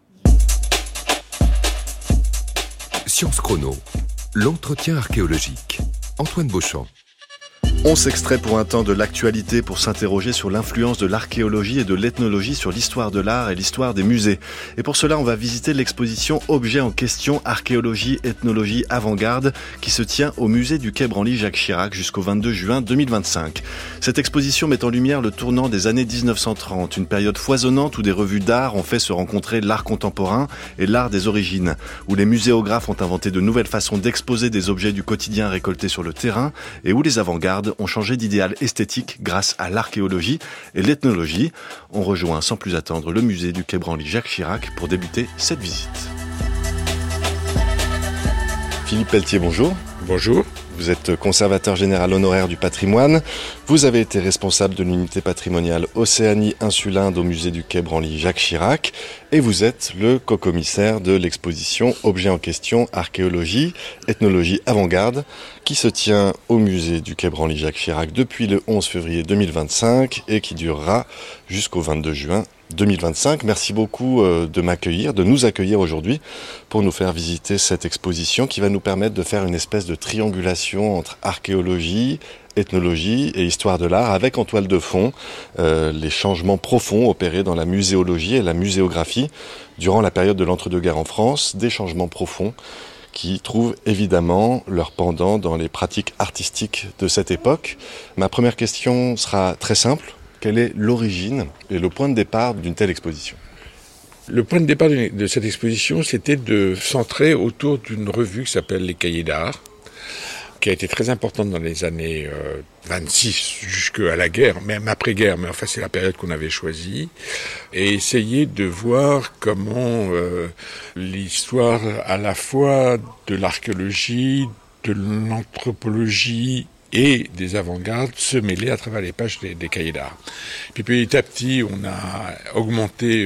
Science Chrono, l'entretien archéologique. Antoine Beauchamp.
On s'extrait pour un temps de l'actualité pour s'interroger sur l'influence de l'archéologie et de l'ethnologie sur l'histoire de l'art et l'histoire des musées. Et pour cela, on va visiter l'exposition Objet en question, archéologie, ethnologie, avant-garde, qui se tient au musée du Quai Branly Jacques Chirac jusqu'au 22 juin 2025. Cette exposition met en lumière le tournant des années 1930, une période foisonnante où des revues d'art ont fait se rencontrer l'art contemporain et l'art des origines, où les muséographes ont inventé de nouvelles façons d'exposer des objets du quotidien récoltés sur le terrain et où les avant-gardes ont changé d'idéal esthétique grâce à l'archéologie et l'ethnologie. On rejoint sans plus attendre le musée du Quai Branly Jacques Chirac pour débuter cette visite. Philippe Pelletier, bonjour.
Bonjour.
Vous êtes conservateur général honoraire du patrimoine. Vous avez été responsable de l'unité patrimoniale Océanie Insulinde au musée du Quai Branly Jacques Chirac. Et vous êtes le co-commissaire de l'exposition Objet en question, archéologie, ethnologie avant-garde, qui se tient au musée du Quai Branly Jacques Chirac depuis le 11 février 2025 et qui durera jusqu'au 22 juin 2025. Merci beaucoup de nous accueillir aujourd'hui pour nous faire visiter cette exposition qui va nous permettre de faire une espèce de triangulation entre archéologie, ethnologie et histoire de l'art avec en toile de fond les changements profonds opérés dans la muséologie et la muséographie durant la période de l'entre-deux-guerres en France, des changements profonds qui trouvent évidemment leur pendant dans les pratiques artistiques de cette époque. Ma première question sera très simple. Quelle est l'origine et le point de départ d'une telle exposition ?
Le point de départ de cette exposition, c'était de centrer autour d'une revue qui s'appelle Les Cahiers d'Art, qui a été très importante dans les années 26 jusqu'à la guerre, même après-guerre, mais enfin c'est la période qu'on avait choisie, et essayer de voir comment l'histoire à la fois de l'archéologie, de l'anthropologie et des avant-gardes se mêlaient à travers les pages des cahiers d'art. Puis petit à petit, on a augmenté,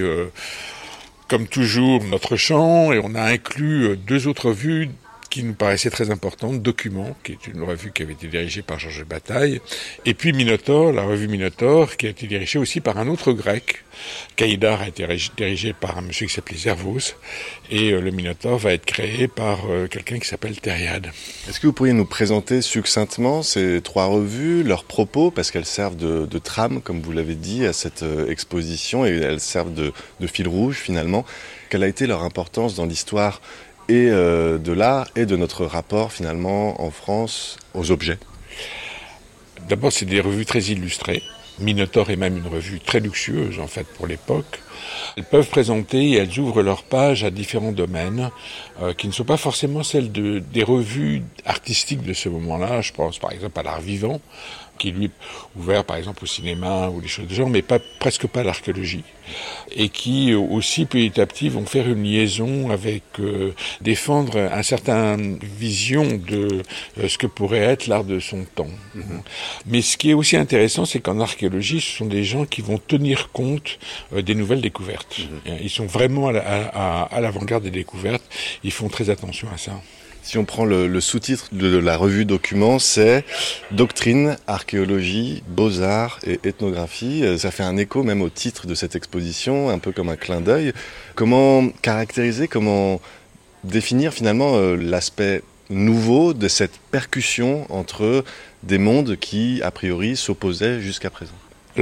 comme toujours, notre champ, et on a inclus deux autres revues qui nous paraissait très importante, Document, qui est une revue qui avait été dirigée par Georges Bataille, et puis Minotaure, la revue Minotaure, qui a été dirigée aussi par un autre grec. Cahiers d'Art a été dirigé par un monsieur qui s'appelait Zervos, et le Minotaure va être créé par quelqu'un qui s'appelle Thériade.
Est-ce que vous pourriez nous présenter succinctement ces trois revues, leurs propos, parce qu'elles servent de trame, comme vous l'avez dit, à cette exposition, et elles servent de fil rouge finalement. Quelle a été leur importance dans l'histoire et de l'art et de notre rapport finalement en France aux objets?
D'abord, c'est des revues très illustrées. Minotaure est même une revue très luxueuse en fait pour l'époque. Elles peuvent présenter et elles ouvrent leurs pages à différents domaines qui ne sont pas forcément celles des revues artistiques de ce moment-là. Je pense par exemple à l'art vivant, qui lui est ouvert par exemple au cinéma ou des choses de genre, mais presque pas à l'archéologie. Et qui aussi petit à petit vont faire une liaison avec défendre une certaine vision de ce que pourrait être l'art de son temps. Mm-hmm. Mais ce qui est aussi intéressant, c'est qu'en archéologie, ce sont des gens qui vont tenir compte des nouvelles découvertes. Mm-hmm. Ils sont vraiment à l'avant-garde des découvertes, ils font très attention à ça.
Si on prend le sous-titre de la revue Document, c'est Doctrine, archéologie, beaux-arts et ethnographie. Ça fait un écho même au titre de cette exposition, un peu comme un clin d'œil. Comment caractériser, comment définir finalement l'aspect nouveau de cette percussion entre des mondes qui, a priori, s'opposaient jusqu'à présent?
Alors,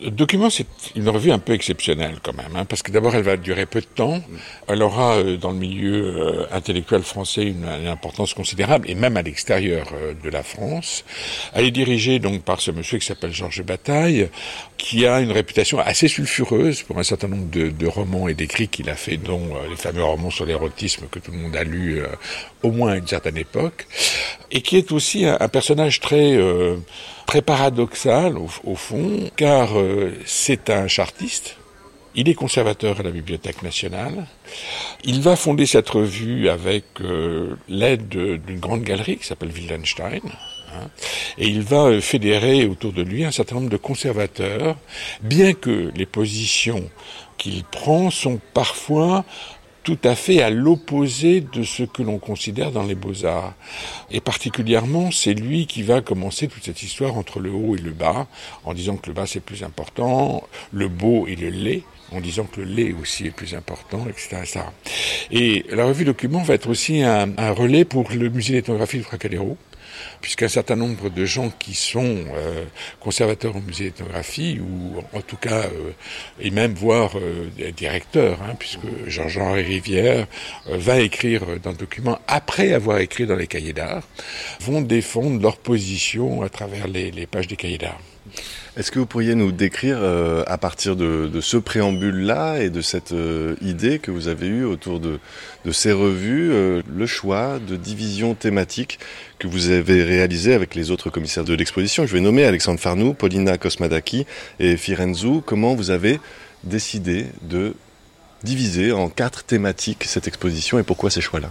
Le document, c'est une revue un peu exceptionnelle quand même, parce que d'abord, elle va durer peu de temps. Elle aura, dans le milieu intellectuel français, une importance considérable, et même à l'extérieur de la France. Elle est dirigée donc par ce monsieur qui s'appelle Georges Bataille, qui a une réputation assez sulfureuse pour un certain nombre de romans et d'écrits qu'il a fait, dont les fameux romans sur l'érotisme que tout le monde a lu au moins à une certaine époque, et qui est aussi un personnage très paradoxal au fond, car c'est un chartiste, il est conservateur à la Bibliothèque nationale, il va fonder cette revue avec l'aide d'une grande galerie qui s'appelle Wildenstein, et il va fédérer autour de lui un certain nombre de conservateurs, bien que les positions qu'il prend sont parfois tout à fait à l'opposé de ce que l'on considère dans les beaux-arts. Et particulièrement, c'est lui qui va commencer toute cette histoire entre le haut et le bas, en disant que le bas c'est plus important, le beau et le laid, en disant que le laid aussi est plus important, etc. Et la revue Document va être aussi un relais pour le musée d'ethnographie de Trocadéro, puisqu'un certain nombre de gens qui sont conservateurs au musée d'ethnographie, ou en tout cas, et même voire directeurs, puisque Jean-Henri Rivière va écrire dans le document, après avoir écrit dans les cahiers d'art, vont défendre leur position à travers les pages des cahiers d'art.
Est-ce que vous pourriez nous décrire, à partir de ce préambule-là et de cette idée que vous avez eue autour de ces revues, le choix de division thématique que vous avez réalisé avec les autres commissaires de l'exposition? Je vais nommer Alexandre Farnoux, Paulina Kosmadaki et Firenzu. Comment vous avez décidé de diviser en 4 thématiques cette exposition et pourquoi ces choix-là?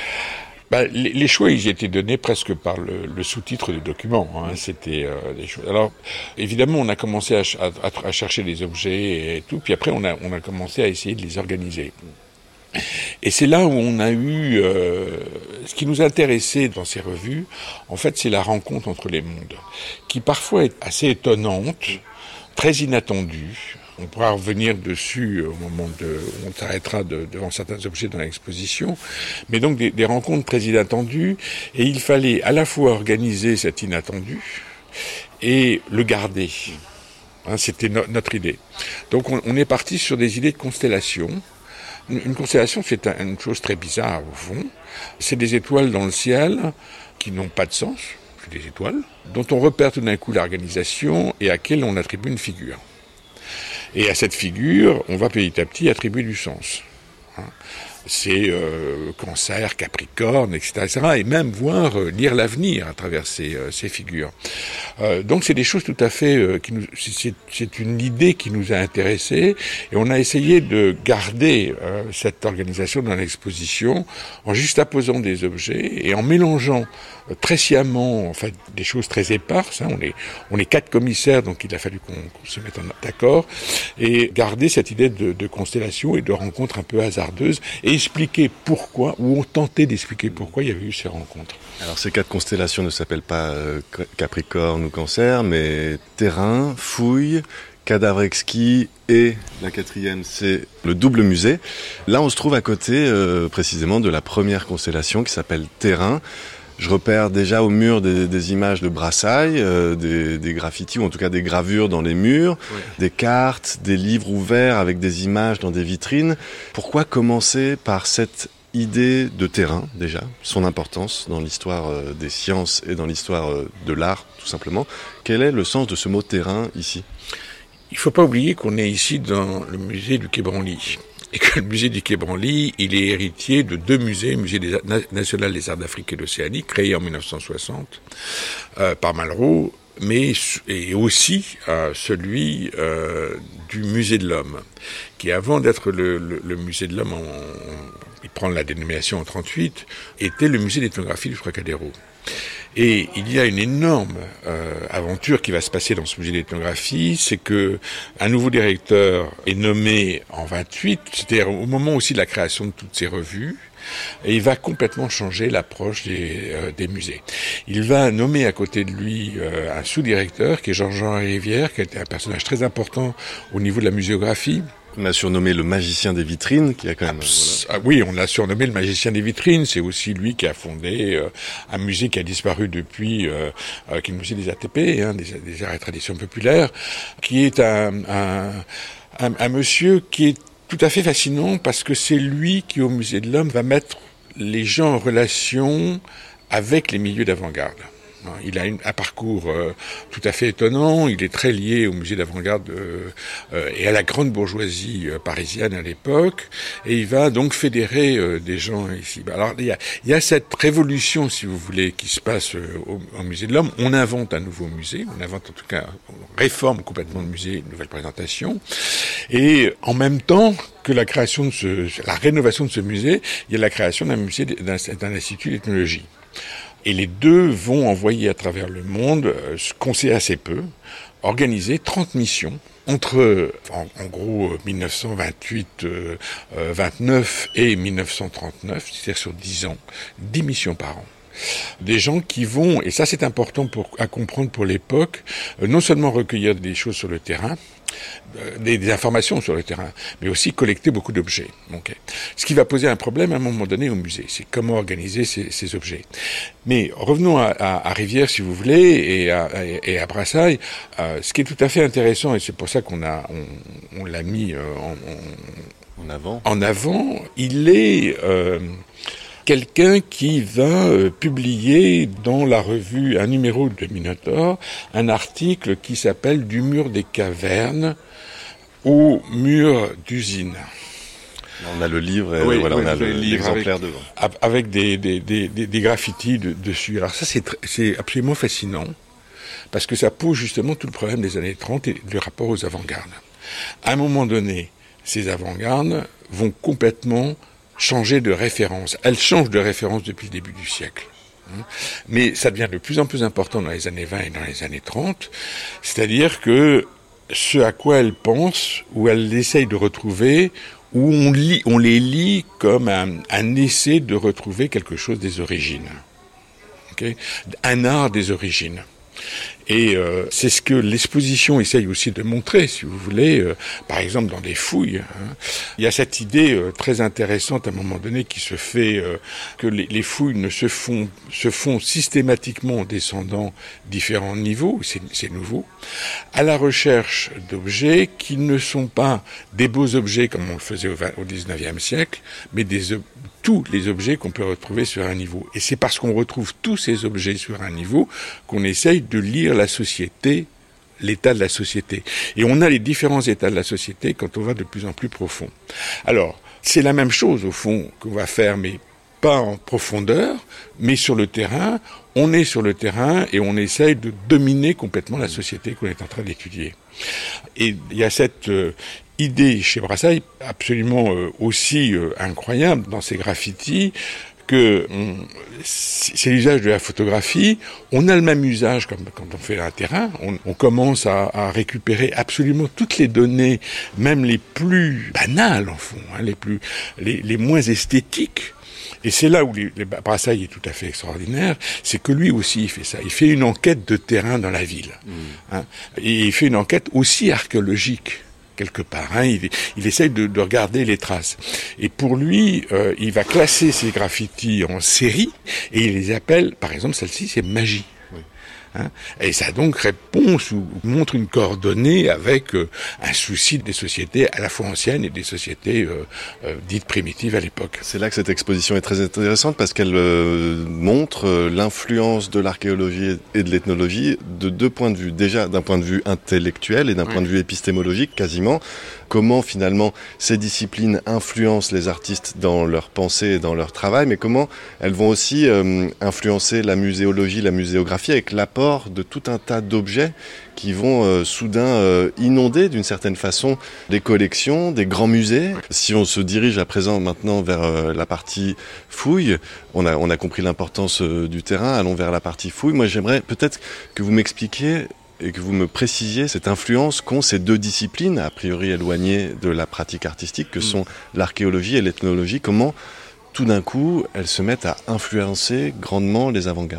Les choix, ils étaient donnés presque par le sous-titre du document. C'était des choses. Alors, évidemment, on a commencé à chercher des objets et tout, puis après, on a commencé à essayer de les organiser. Et c'est là où on a eu... ce qui nous intéressait dans ces revues, en fait, c'est la rencontre entre les mondes, qui parfois est assez étonnante, très inattendue. On pourra revenir dessus au moment où on s'arrêtera devant certains objets dans l'exposition. Mais donc des rencontres très inattendues. Et il fallait à la fois organiser cet inattendu et le garder. C'était notre idée. Donc on est parti sur des idées de constellation. Une constellation, c'est une chose très bizarre au fond. C'est des étoiles dans le ciel qui n'ont pas de sens. C'est des étoiles dont on repère tout d'un coup l'organisation et à laquelle on attribue une figure. Et à cette figure, on va petit à petit attribuer du sens. C'est Cancer, Capricorne, etc., et même voir lire l'avenir à travers ces figures. Donc c'est des choses tout à fait c'est une idée qui nous a intéressés, et on a essayé de garder cette organisation dans l'exposition en juxtaposant des objets et en mélangeant très sciemment, en fait, des choses très éparses. On est 4 commissaires, donc il a fallu qu'on se mette d'accord, et garder cette idée de constellation et de rencontres un peu hasardeuses, et expliquer pourquoi, ou tenter d'expliquer pourquoi il y avait eu ces rencontres.
Alors ces 4 constellations ne s'appellent pas Capricorne ou Cancer, mais Terrain, Fouille, Cadavre exquis, et la 4e, c'est le double musée. Là, on se trouve à côté, précisément, de la première constellation qui s'appelle Terrain. Je repère déjà au mur des images de brassailles, des graffitis, ou en tout cas des gravures dans les murs, des cartes, des livres ouverts avec des images dans des vitrines. Pourquoi commencer par cette idée de terrain, déjà, son importance dans l'histoire des sciences et dans l'histoire de l'art, tout simplement? Quel est le sens de ce mot terrain ici?
Il ne faut pas oublier qu'on est ici dans le musée du Quai Branly. Et que le musée du Quai Branly, il est héritier de 2 musées, le musée national des arts d'Afrique et d'Océanie, créé en 1960 par Malraux, et aussi celui du musée de l'homme, qui avant d'être le musée de l'homme, il prend la dénomination en 1938, était le musée d'ethnographie du Trocadéro. Et il y a une énorme aventure qui va se passer dans ce musée d'ethnographie, c'est que un nouveau directeur est nommé en 28, c'est-à-dire au moment aussi de la création de toutes ces revues, et il va complètement changer l'approche des musées. Il va nommer à côté de lui un sous-directeur qui est Jean-Henri Rivière, qui était un personnage très important au niveau de la muséographie,
On a surnommé le magicien des vitrines, qui a quand même...
Oui, on l'a surnommé le magicien des vitrines. C'est aussi lui qui a fondé un musée qui a disparu depuis, qui est le musée des ATP, des arts et traditions populaires, qui est un monsieur qui est tout à fait fascinant parce que c'est lui qui, au Musée de l'Homme, va mettre les gens en relation avec les milieux d'avant-garde. Il a un parcours tout à fait étonnant. Il est très lié au musée d'avant-garde et à la grande bourgeoisie parisienne à l'époque. Et il va donc fédérer des gens ici. Alors il y a cette révolution, si vous voulez, qui se passe au musée de l'Homme. On invente un nouveau musée. On invente en tout cas, on réforme complètement le musée, une nouvelle présentation. Et en même temps que la création de la rénovation de ce musée, il y a la création d'un musée, d'un institut d'ethnologie. Et les deux vont envoyer à travers le monde, ce qu'on sait assez peu, organiser 30 missions entre, en gros, 1928-29 et 1939, c'est-à-dire sur 10 ans, 10 missions par an. Des gens qui vont, et ça c'est important à comprendre pour l'époque, non seulement recueillir des choses sur le terrain, des informations sur le terrain, mais aussi collecter beaucoup d'objets. Okay. Ce qui va poser un problème à un moment donné au musée, c'est comment organiser ces objets. Mais revenons à Rivière, si vous voulez, et à Brassailles. Ce qui est tout à fait intéressant, et c'est pour ça qu'on l'a mis en avant, il est quelqu'un qui va publier dans la revue, un numéro de Minotaure, un article qui s'appelle « Du mur des cavernes au mur d'usine ».
On a le livre, et on a l'exemplaire devant.
Avec des graffitis dessus. Alors ça, c'est absolument fascinant, parce que ça pose justement tout le problème des années 30 et du rapport aux avant-gardes. À un moment donné, ces avant-gardes vont complètement changer de référence. Elles changent de référence depuis le début du siècle. Mais ça devient de plus en plus important dans les années 20 et dans les années 30, c'est-à-dire que ce à quoi elles pensent, ou elles essayent de retrouver, où on les lit comme un essai de retrouver quelque chose des origines. Okay? Un art des origines. Et c'est ce que l'exposition essaye aussi de montrer, si vous voulez, par exemple dans des fouilles. Il y a cette idée très intéressante à un moment donné qui se fait, que les fouilles se font systématiquement en descendant différents niveaux, c'est nouveau, à la recherche d'objets qui ne sont pas des beaux objets comme on le faisait au XIXe siècle, mais tous les objets qu'on peut retrouver sur un niveau. Et c'est parce qu'on retrouve tous ces objets sur un niveau qu'on essaye de lire la société, l'état de la société. Et on a les différents états de la société quand on va de plus en plus profond. Alors, c'est la même chose au fond qu'on va faire, mais pas en profondeur, mais sur le terrain. On est sur le terrain et on essaye de dominer complètement la société qu'on est en train d'étudier. Et il y a cette idée chez Brassailles absolument aussi incroyable dans ces graffitis, que c'est l'usage de la photographie. On a le même usage comme quand on fait un terrain. On commence à récupérer absolument toutes les données, même les plus banales en fond, les moins esthétiques. Et c'est là où Brassailles est tout à fait extraordinaire, c'est que lui aussi il fait ça. Il fait une enquête de terrain dans la ville. Et il fait une enquête aussi archéologique. Quelque part, il essaye de regarder les traces. Et pour lui, il va classer ces graffitis en séries et il les appelle, par exemple, celle-ci, c'est magie. Oui. Et ça donc répond ou montre une coordonnée avec un souci des sociétés à la fois anciennes et des sociétés dites primitives à l'époque.
C'est là que cette exposition est très intéressante parce qu'elle montre l'influence de l'archéologie et de l'ethnologie de deux points de vue. Déjà d'un point de vue intellectuel et d'un point de vue épistémologique quasiment. Comment finalement ces disciplines influencent les artistes dans leur pensée et dans leur travail, mais comment elles vont aussi influencer la muséologie, la muséographie avec l'apport de tout un tas d'objets qui vont soudain inonder d'une certaine façon les collections, des grands musées. Si on se dirige à présent maintenant vers la partie fouille, on a compris l'importance du terrain, allons vers la partie fouille. Moi j'aimerais peut-être que vous m'expliquiez et que vous me précisiez cette influence qu'ont ces deux disciplines, a priori éloignées de la pratique artistique, que sont l'archéologie et l'ethnologie. Comment, tout d'un coup, elles se mettent à influencer grandement les avant-gardes ?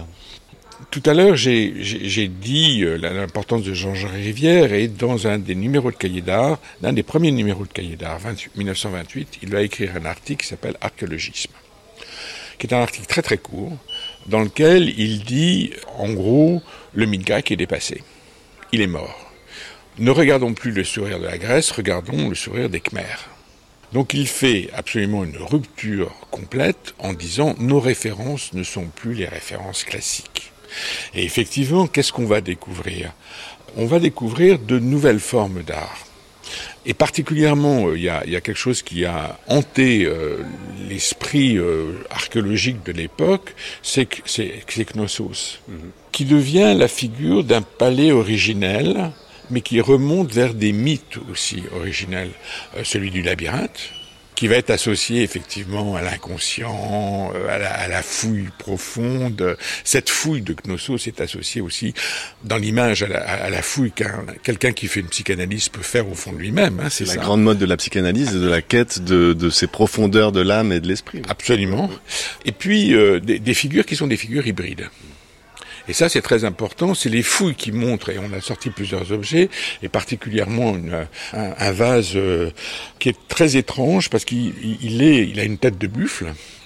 Tout à l'heure, j'ai dit l'importance de Jean-Jean Rivière, et dans un des numéros de Cahiers d'art, l'un des premiers numéros de Cahiers d'art, 1928, il va écrire un article qui s'appelle « Archéologisme », qui est un article très très court, dans lequel il dit, en gros, le mythe grec est dépassé. Il est mort. Ne regardons plus le sourire de la Grèce, regardons le sourire des Khmers. Donc il fait absolument une rupture complète en disant nos références ne sont plus les références classiques. Et effectivement, qu'est-ce qu'on va découvrir ? On va découvrir de nouvelles formes d'art. Et particulièrement, il y a quelque chose qui a hanté l'esprit archéologique de l'époque, c'est Knossos, qui devient la figure d'un palais originel, mais qui remonte vers des mythes aussi originels. Celui du labyrinthe, qui va être associé effectivement à l'inconscient, à la fouille profonde. Cette fouille de Knossos est associée aussi dans l'image à la fouille qu'un quelqu'un qui fait une psychanalyse peut faire au fond de lui-même. C'est
la grande mode de la psychanalyse, de la quête de ces profondeurs de l'âme et de l'esprit.
Absolument. Et puis des figures qui sont des figures hybrides. Et ça, c'est très important. C'est les fouilles qui montrent, et on a sorti plusieurs objets, et particulièrement un vase qui est très étrange parce qu'il a une tête de buffle,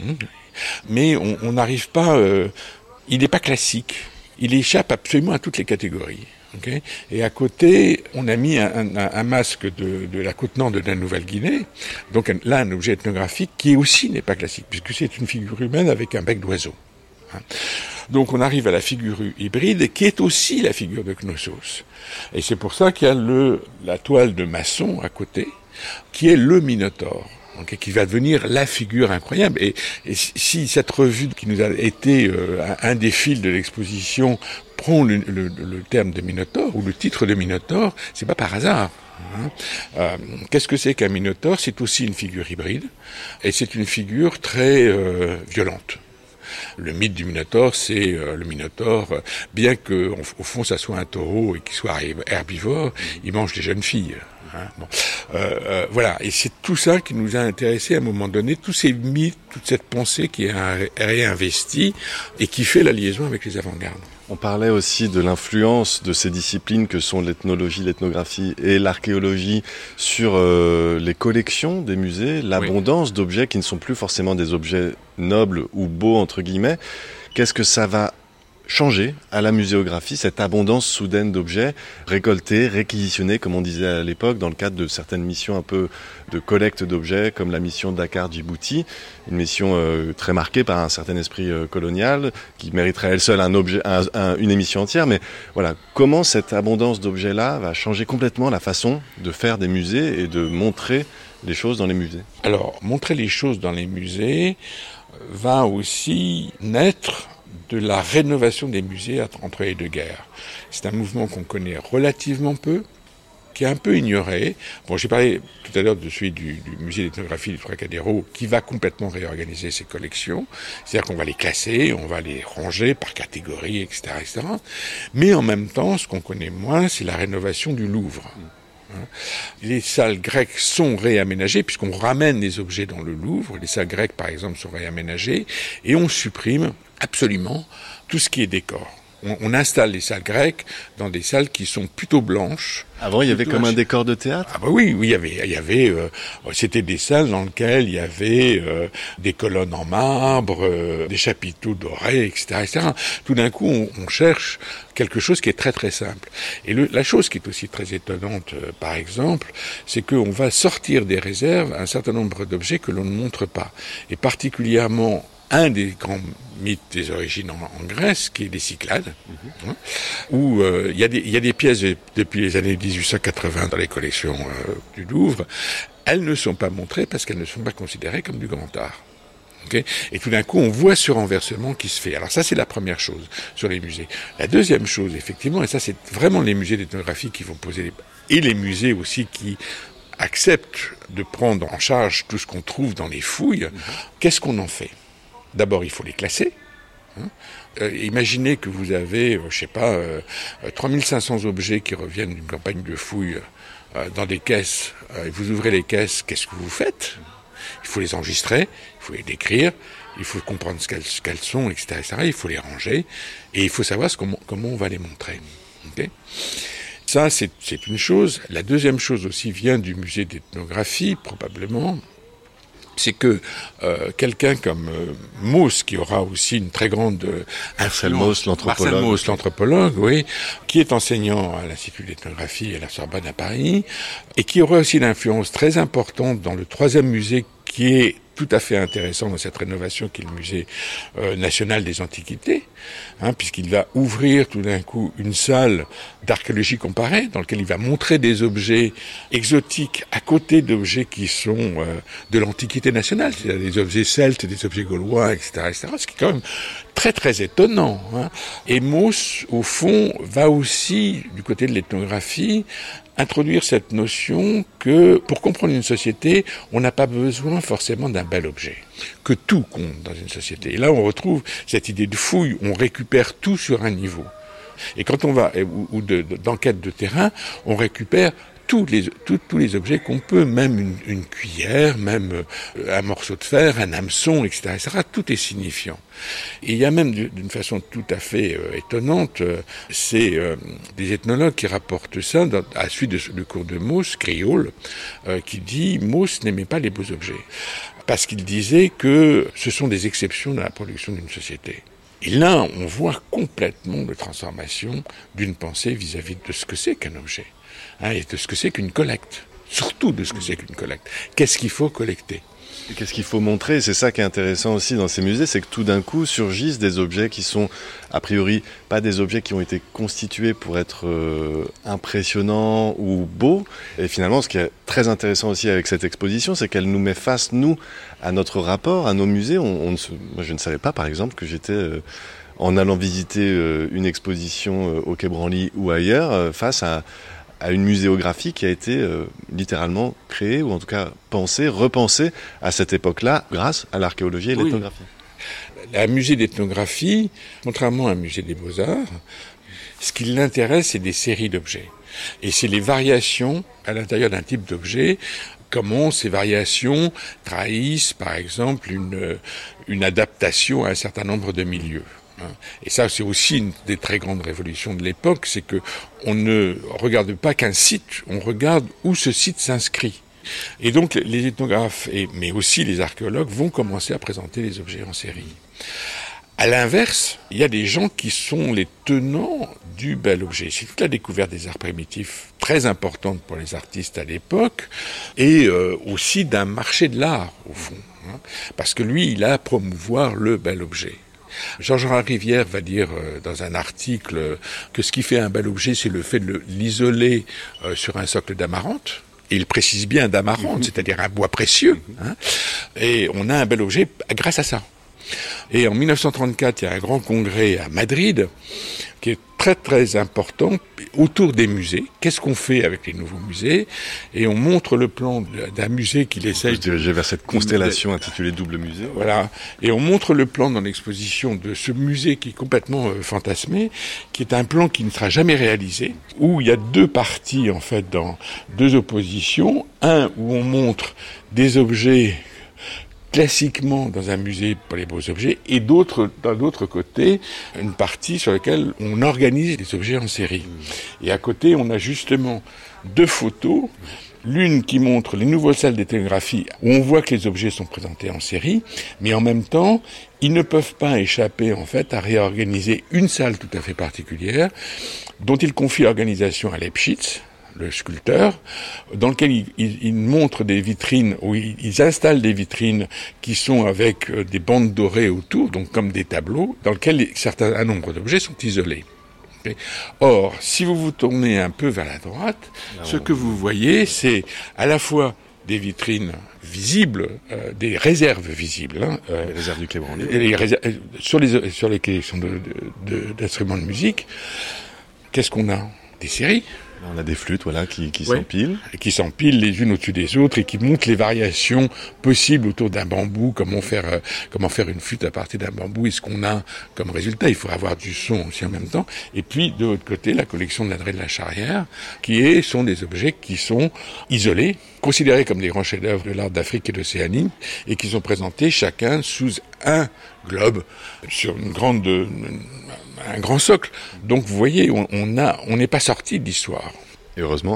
mais on n'arrive pas. Il n'est pas classique. Il échappe absolument à toutes les catégories. Okay, et à côté, on a mis un masque de la Côte-Nord de la Nouvelle-Guinée. Donc là, un objet ethnographique qui aussi n'est pas classique, puisque c'est une figure humaine avec un bec d'oiseau. Donc on arrive à la figure hybride qui est aussi la figure de Knossos. Et c'est pour ça qu'il y a la toile de Masson à côté, qui est le Minotaure, okay, qui va devenir la figure incroyable. Et si cette revue qui nous a été un des fils de l'exposition prend le terme de Minotaure, ou le titre de Minotaure, c'est pas par hasard. Qu'est-ce que c'est qu'un Minotaure ? C'est aussi une figure hybride, et c'est une figure très violente. Le mythe du Minotaure, c'est le Minotaure, bien que au fond ça soit un taureau et qu'il soit herbivore, il mange des jeunes filles. Voilà, et c'est tout ça qui nous a intéressés à un moment donné, tous ces mythes, toute cette pensée qui est réinvestie et qui fait la liaison avec les avant-gardes.
On parlait aussi de l'influence de ces disciplines que sont l'ethnologie, l'ethnographie et l'archéologie sur les collections des musées, l'abondance d'objets qui ne sont plus forcément des objets nobles ou beaux, entre guillemets. Qu'est-ce que ça va changer à la muséographie, cette abondance soudaine d'objets récoltés, réquisitionnés, comme on disait à l'époque, dans le cadre de certaines missions un peu de collecte d'objets, comme la mission Dakar-Djibouti, une mission très marquée par un certain esprit colonial, qui mériterait elle seule une émission entière, mais voilà, comment cette abondance d'objets-là va changer complètement la façon de faire des musées et de montrer les choses dans les musées ?
Alors, montrer les choses dans les musées va aussi naître de la rénovation des musées entre les deux guerres. C'est un mouvement qu'on connaît relativement peu, qui est un peu ignoré. Bon, j'ai parlé tout à l'heure de celui du musée d'ethnographie du Trocadéro, qui va complètement réorganiser ses collections. C'est-à-dire qu'on va les classer, on va les ranger par catégorie, etc., etc. Mais en même temps, ce qu'on connaît moins, c'est la rénovation du Louvre. Les salles grecques sont réaménagées, puisqu'on ramène les objets dans le Louvre. Les salles grecques, par exemple, sont réaménagées, et on supprime absolument tout ce qui est décor. On installe les salles grecques dans des salles qui sont plutôt blanches.
Avant, il y avait comme un décor de théâtre.
Ah bah oui, il y avait c'était des salles dans lesquelles il y avait des colonnes en marbre, des chapiteaux dorés, etc., etc. Tout d'un coup, on cherche quelque chose qui est très très simple. Et la chose qui est aussi très étonnante, par exemple, c'est qu'on va sortir des réserves un certain nombre d'objets que l'on ne montre pas. Et particulièrement un des grands mythes des origines en Grèce, qui est les Cyclades, où il y a des pièces depuis les années 1880 dans les collections du Louvre. Elles ne sont pas montrées parce qu'elles ne sont pas considérées comme du grand art. Okay ? Et tout d'un coup, on voit ce renversement qui se fait. Alors ça, c'est la première chose sur les musées. La deuxième chose, effectivement, et ça, c'est vraiment les musées d'ethnographie qui vont poser et les musées aussi qui acceptent de prendre en charge tout ce qu'on trouve dans les fouilles. Qu'est-ce qu'on en fait ? D'abord, il faut les classer. Imaginez que vous avez, 3500 objets qui reviennent d'une campagne de fouilles dans des caisses. Vous ouvrez les caisses, qu'est-ce que vous faites ? Il faut les enregistrer, il faut les décrire, il faut comprendre ce qu'elles sont, etc., etc. Il faut les ranger et il faut savoir comment on va les montrer. Okay ? Ça, c'est une chose. La deuxième chose aussi vient du musée d'ethnographie, probablement. C'est que quelqu'un comme Mauss, qui aura aussi une très grande influence,
Marcel Mauss,
l'anthropologue, oui, qui est enseignant à l'Institut d'ethnographie et à la Sorbonne à Paris, et qui aura aussi une influence très importante dans le 3e musée, qui est tout à fait intéressant dans cette rénovation, qui est le musée national des antiquités, puisqu'il va ouvrir tout d'un coup une salle d'archéologie comparée, dans laquelle il va montrer des objets exotiques à côté d'objets qui sont de l'antiquité nationale, c'est-à-dire des objets celtes, des objets gaulois, etc., etc., ce qui est quand même très très étonnant. Et Mauss, au fond, va aussi, du côté de l'ethnographie, introduire cette notion que, pour comprendre une société, on n'a pas besoin forcément d'un bel objet, que tout compte dans une société. Et là, on retrouve cette idée de fouille, on récupère tout sur un niveau. Et quand on va, ou d'enquête de terrain, on récupère tous les objets qu'on peut, même une cuillère, même un morceau de fer, un hameçon, etc., etc. Tout est signifiant. Et il y a même, d'une façon tout à fait étonnante, c'est des ethnologues qui rapportent ça à la suite du cours de Mauss, Criolle, qui dit Mauss n'aimait pas les beaux objets, parce qu'il disait que ce sont des exceptions dans la production d'une société. Et là, on voit complètement la transformation d'une pensée vis-à-vis de ce que c'est qu'un objet. Et de ce que c'est qu'une collecte. Surtout de ce que c'est qu'une collecte. Qu'est-ce qu'il faut collecter ?
Et qu'est-ce qu'il faut montrer ? C'est ça qui est intéressant aussi dans ces musées, c'est que tout d'un coup surgissent des objets qui sont a priori pas des objets qui ont été constitués pour être impressionnants ou beaux. Et finalement, ce qui est très intéressant aussi avec cette exposition, c'est qu'elle nous met face, nous, à notre rapport, à nos musées. Moi, je ne savais pas, par exemple, que j'étais... en allant visiter une exposition au Quai Branly ou ailleurs, face à une muséographie qui a été littéralement créée, ou en tout cas pensée, repensée à cette époque-là, grâce à l'archéologie et l'ethnographie.
Un musée d'ethnographie, contrairement à un musée des beaux-arts, ce qui l'intéresse, c'est des séries d'objets. Et c'est les variations à l'intérieur d'un type d'objet, comment ces variations trahissent, par exemple, une adaptation à un certain nombre de milieux. Et ça, c'est aussi une des très grandes révolutions de l'époque, c'est que on ne regarde pas qu'un site, on regarde où ce site s'inscrit. Et donc, les ethnographes, mais aussi les archéologues, vont commencer à présenter les objets en série. À l'inverse, il y a des gens qui sont les tenants du bel objet. C'est toute la découverte des arts primitifs, très importante pour les artistes à l'époque, et aussi d'un marché de l'art, au fond. Parce que lui, il a à promouvoir le bel objet. Georges-Henri Rivière va dire dans un article que ce qui fait un bel objet, c'est le fait de l'isoler sur un socle d'amarante. Et il précise bien d'amarante, c'est-à-dire un bois précieux. Et on a un bel objet grâce à ça. Et en 1934, il y a un grand congrès à Madrid qui est très très important autour des musées. Qu'est-ce qu'on fait avec les nouveaux musées ? Et on montre le plan d'un musée qu'il essaye...
Je dirigeais vers cette constellation intitulée Double Musée.
Voilà. Et on montre le plan dans l'exposition de ce musée qui est complètement fantasmé, qui est un plan qui ne sera jamais réalisé, où il y a deux parties en fait, dans deux oppositions. Un où on montre des objets classiquement dans un musée pour les beaux objets, et d'un autre côté, une partie sur laquelle on organise les objets en série. Et à côté, on a justement deux photos, l'une qui montre les nouvelles salles d'ethnographie, où on voit que les objets sont présentés en série, mais en même temps, ils ne peuvent pas échapper en fait à réorganiser une salle tout à fait particulière, dont il confie l'organisation à Leibschitz, le sculpteur, dans lequel il montre des vitrines, où ils installent des vitrines qui sont avec des bandes dorées autour, donc comme des tableaux, dans lesquels un nombre d'objets sont isolés. Or, si vous vous tournez un peu vers la droite, ce que vous voyez, c'est à la fois des vitrines visibles, des réserves visibles.
Les réserves du Quai Branly.
Sur les collections d'instruments de musique, qu'est-ce qu'on a ? Des séries.
On a des flûtes qui s'empilent.
Qui s'empilent les unes au-dessus des autres et qui montrent les variations possibles autour d'un bambou, comment faire une flûte à partir d'un bambou et ce qu'on a comme résultat. Il faut avoir du son aussi en même temps. Et puis de l'autre côté, la collection de Ladré de la Charrière, sont des objets qui sont isolés, considérés comme des grands chefs-d'œuvre de l'art d'Afrique et d'Océanie, et qui sont présentés chacun sous un globe, sur un grand socle. Donc vous voyez, on n'est pas sorti de l'histoire.
Et heureusement.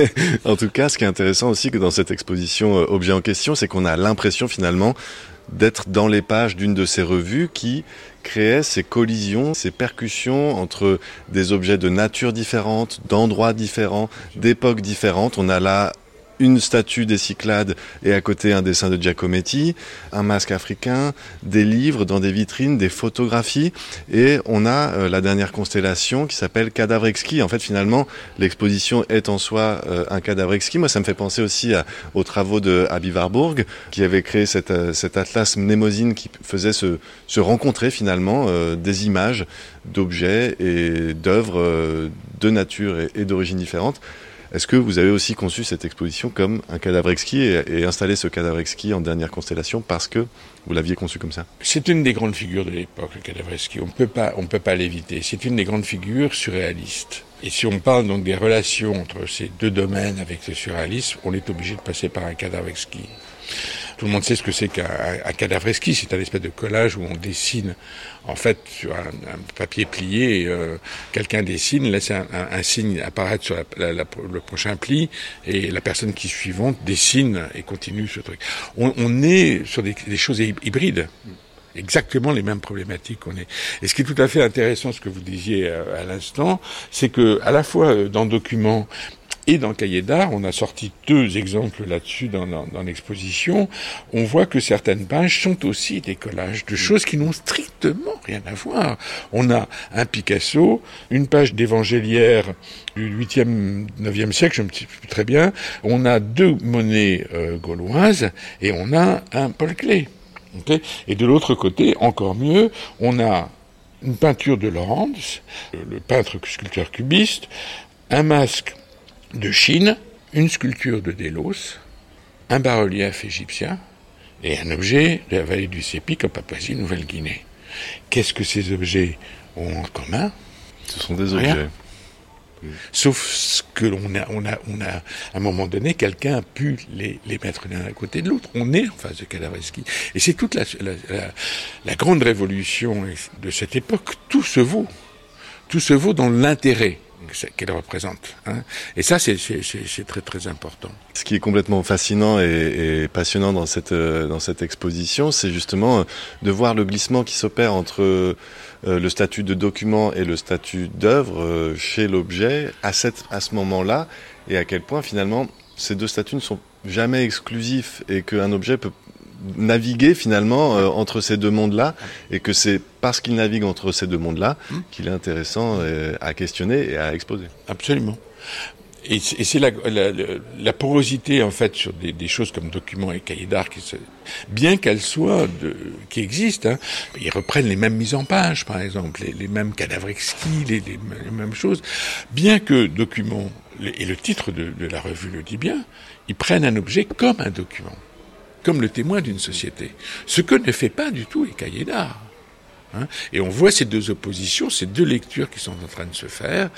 En tout cas, ce qui est intéressant aussi que dans cette exposition Objet en question, c'est qu'on a l'impression finalement d'être dans les pages d'une de ces revues qui créait ces collisions, ces percussions entre des objets de nature différente, d'endroits différents, d'époques différentes. On a là une statue des Cyclades et à côté un dessin de Giacometti, un masque africain, des livres dans des vitrines, des photographies, et on a la dernière constellation qui s'appelle Cadavre exquis. En fait, finalement, l'exposition est en soi un cadavre exquis. Moi, ça me fait penser aussi aux travaux de Aby Warburg, qui avait créé cet atlas mnémosine qui faisait se rencontrer finalement des images d'objets et d'œuvres de nature et d'origine différentes. Est-ce que vous avez aussi conçu cette exposition comme un cadavre exquis et installé ce cadavre exquis en dernière constellation parce que vous l'aviez conçu comme ça?
C'est une des grandes figures de l'époque, le cadavre exquis. On ne peut pas l'éviter. C'est une des grandes figures surréalistes. Et si on parle donc des relations entre ces deux domaines avec le surréalisme, on est obligé de passer par un cadavre exquis. Tout le monde sait ce que c'est qu'un cadavre exquis. C'est un espèce de collage où on dessine, en fait, sur un papier plié, quelqu'un dessine, laisse un signe apparaître sur le prochain pli, et la personne qui suivante dessine et continue ce truc. On est sur des choses hybrides. Exactement les mêmes problématiques qu'on est. Et ce qui est tout à fait intéressant, ce que vous disiez à l'instant, c'est que à la fois dans Documents et dans le cahier d'art, on a sorti 2 exemples là-dessus dans l'exposition. On voit que certaines pages sont aussi des collages de choses qui n'ont strictement rien à voir. On a un Picasso, une page d'évangéliaire du 8e, 9e siècle, je me souviens plus très bien. On a 2 Monet gauloises et on a un Paul Klee. Okay. Et de l'autre côté, encore mieux, on a une peinture de Lawrence, le peintre sculpteur cubiste, un masque de Chine, une sculpture de Délos, un bas-relief égyptien et un objet de la vallée du Sepik en Papouasie-Nouvelle-Guinée. Qu'est-ce que ces objets ont en commun?
Ce sont des objets.
Sauf que on a à un moment donné, quelqu'un a pu les mettre l'un à côté de l'autre. On est en face de cadavre exquis. Et c'est toute la grande révolution de cette époque. Tout se vaut. Tout se vaut dans l'intérêt qu'elle représente. Hein. Et ça, c'est très très important.
Ce qui est complètement fascinant et passionnant dans cette exposition, c'est justement de voir le glissement qui s'opère entre le statut de document et le statut d'œuvre chez l'objet à ce moment-là, et à quel point finalement ces 2 statuts ne sont jamais exclusifs et qu'un objet peut naviguer finalement entre ces 2 mondes-là, et que c'est parce qu'il navigue entre ces 2 mondes-là qu'il est intéressant à questionner et à exposer.
Absolument. Et c'est la porosité en fait sur des choses comme Documents et cahiers d'art, bien qu'elles soient qui existent, hein, ils reprennent les mêmes mises en page, par exemple, les mêmes cadavres exquis, les mêmes choses, bien que Documents, et le titre de la revue le dit bien, ils prennent un objet comme un document, comme le témoin d'une société, ce que ne fait pas du tout les cahiers d'art. Hein, et on voit ces 2 oppositions, ces 2 lectures qui sont en train de se faire,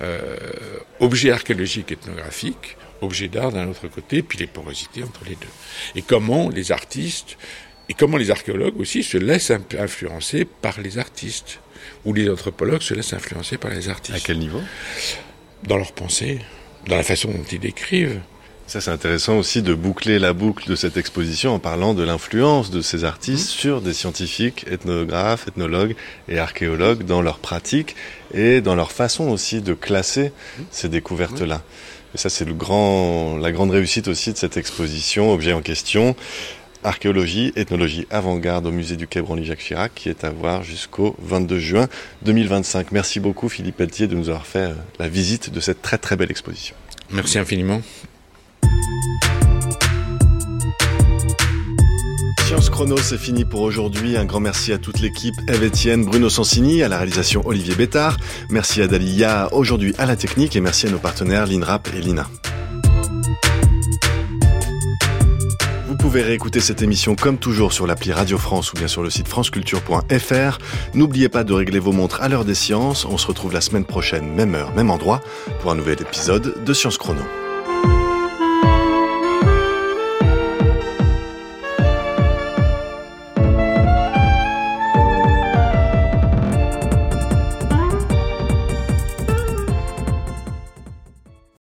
objet archéologique ethnographique, objet d'art d'un autre côté, puis les porosités entre les 2. Et comment les artistes, et comment les archéologues aussi se laissent influencer par les artistes, ou les anthropologues se laissent influencer par les artistes.
À quel niveau?
Dans leur pensée, dans la façon dont ils décrivent.
Ça, c'est intéressant aussi de boucler la boucle de cette exposition en parlant de l'influence de ces artistes sur des scientifiques, ethnographes, ethnologues et archéologues dans leur pratique et dans leur façon aussi de classer ces découvertes-là. Et ça, c'est la grande réussite aussi de cette exposition, Objet en question, archéologie, ethnologie avant-garde au musée du Quai Branly-Jacques Chirac, qui est à voir jusqu'au 22 juin 2025. Merci beaucoup Philippe Pelletier de nous avoir fait la visite de cette très très belle exposition.
Merci infiniment.
Science Chrono, c'est fini pour aujourd'hui. Un grand merci à toute l'équipe. Eve Etienne, Bruno Sansini, à la réalisation Olivier Bétard. Merci à Dalia, aujourd'hui à la technique, et merci à nos partenaires l'INRAP et l'INA. Vous pouvez réécouter cette émission comme toujours sur l'appli Radio France ou bien sur le site franceculture.fr. N'oubliez pas de régler vos montres à l'heure des sciences. On se retrouve la semaine prochaine, même heure, même endroit, pour un nouvel épisode de Science Chrono.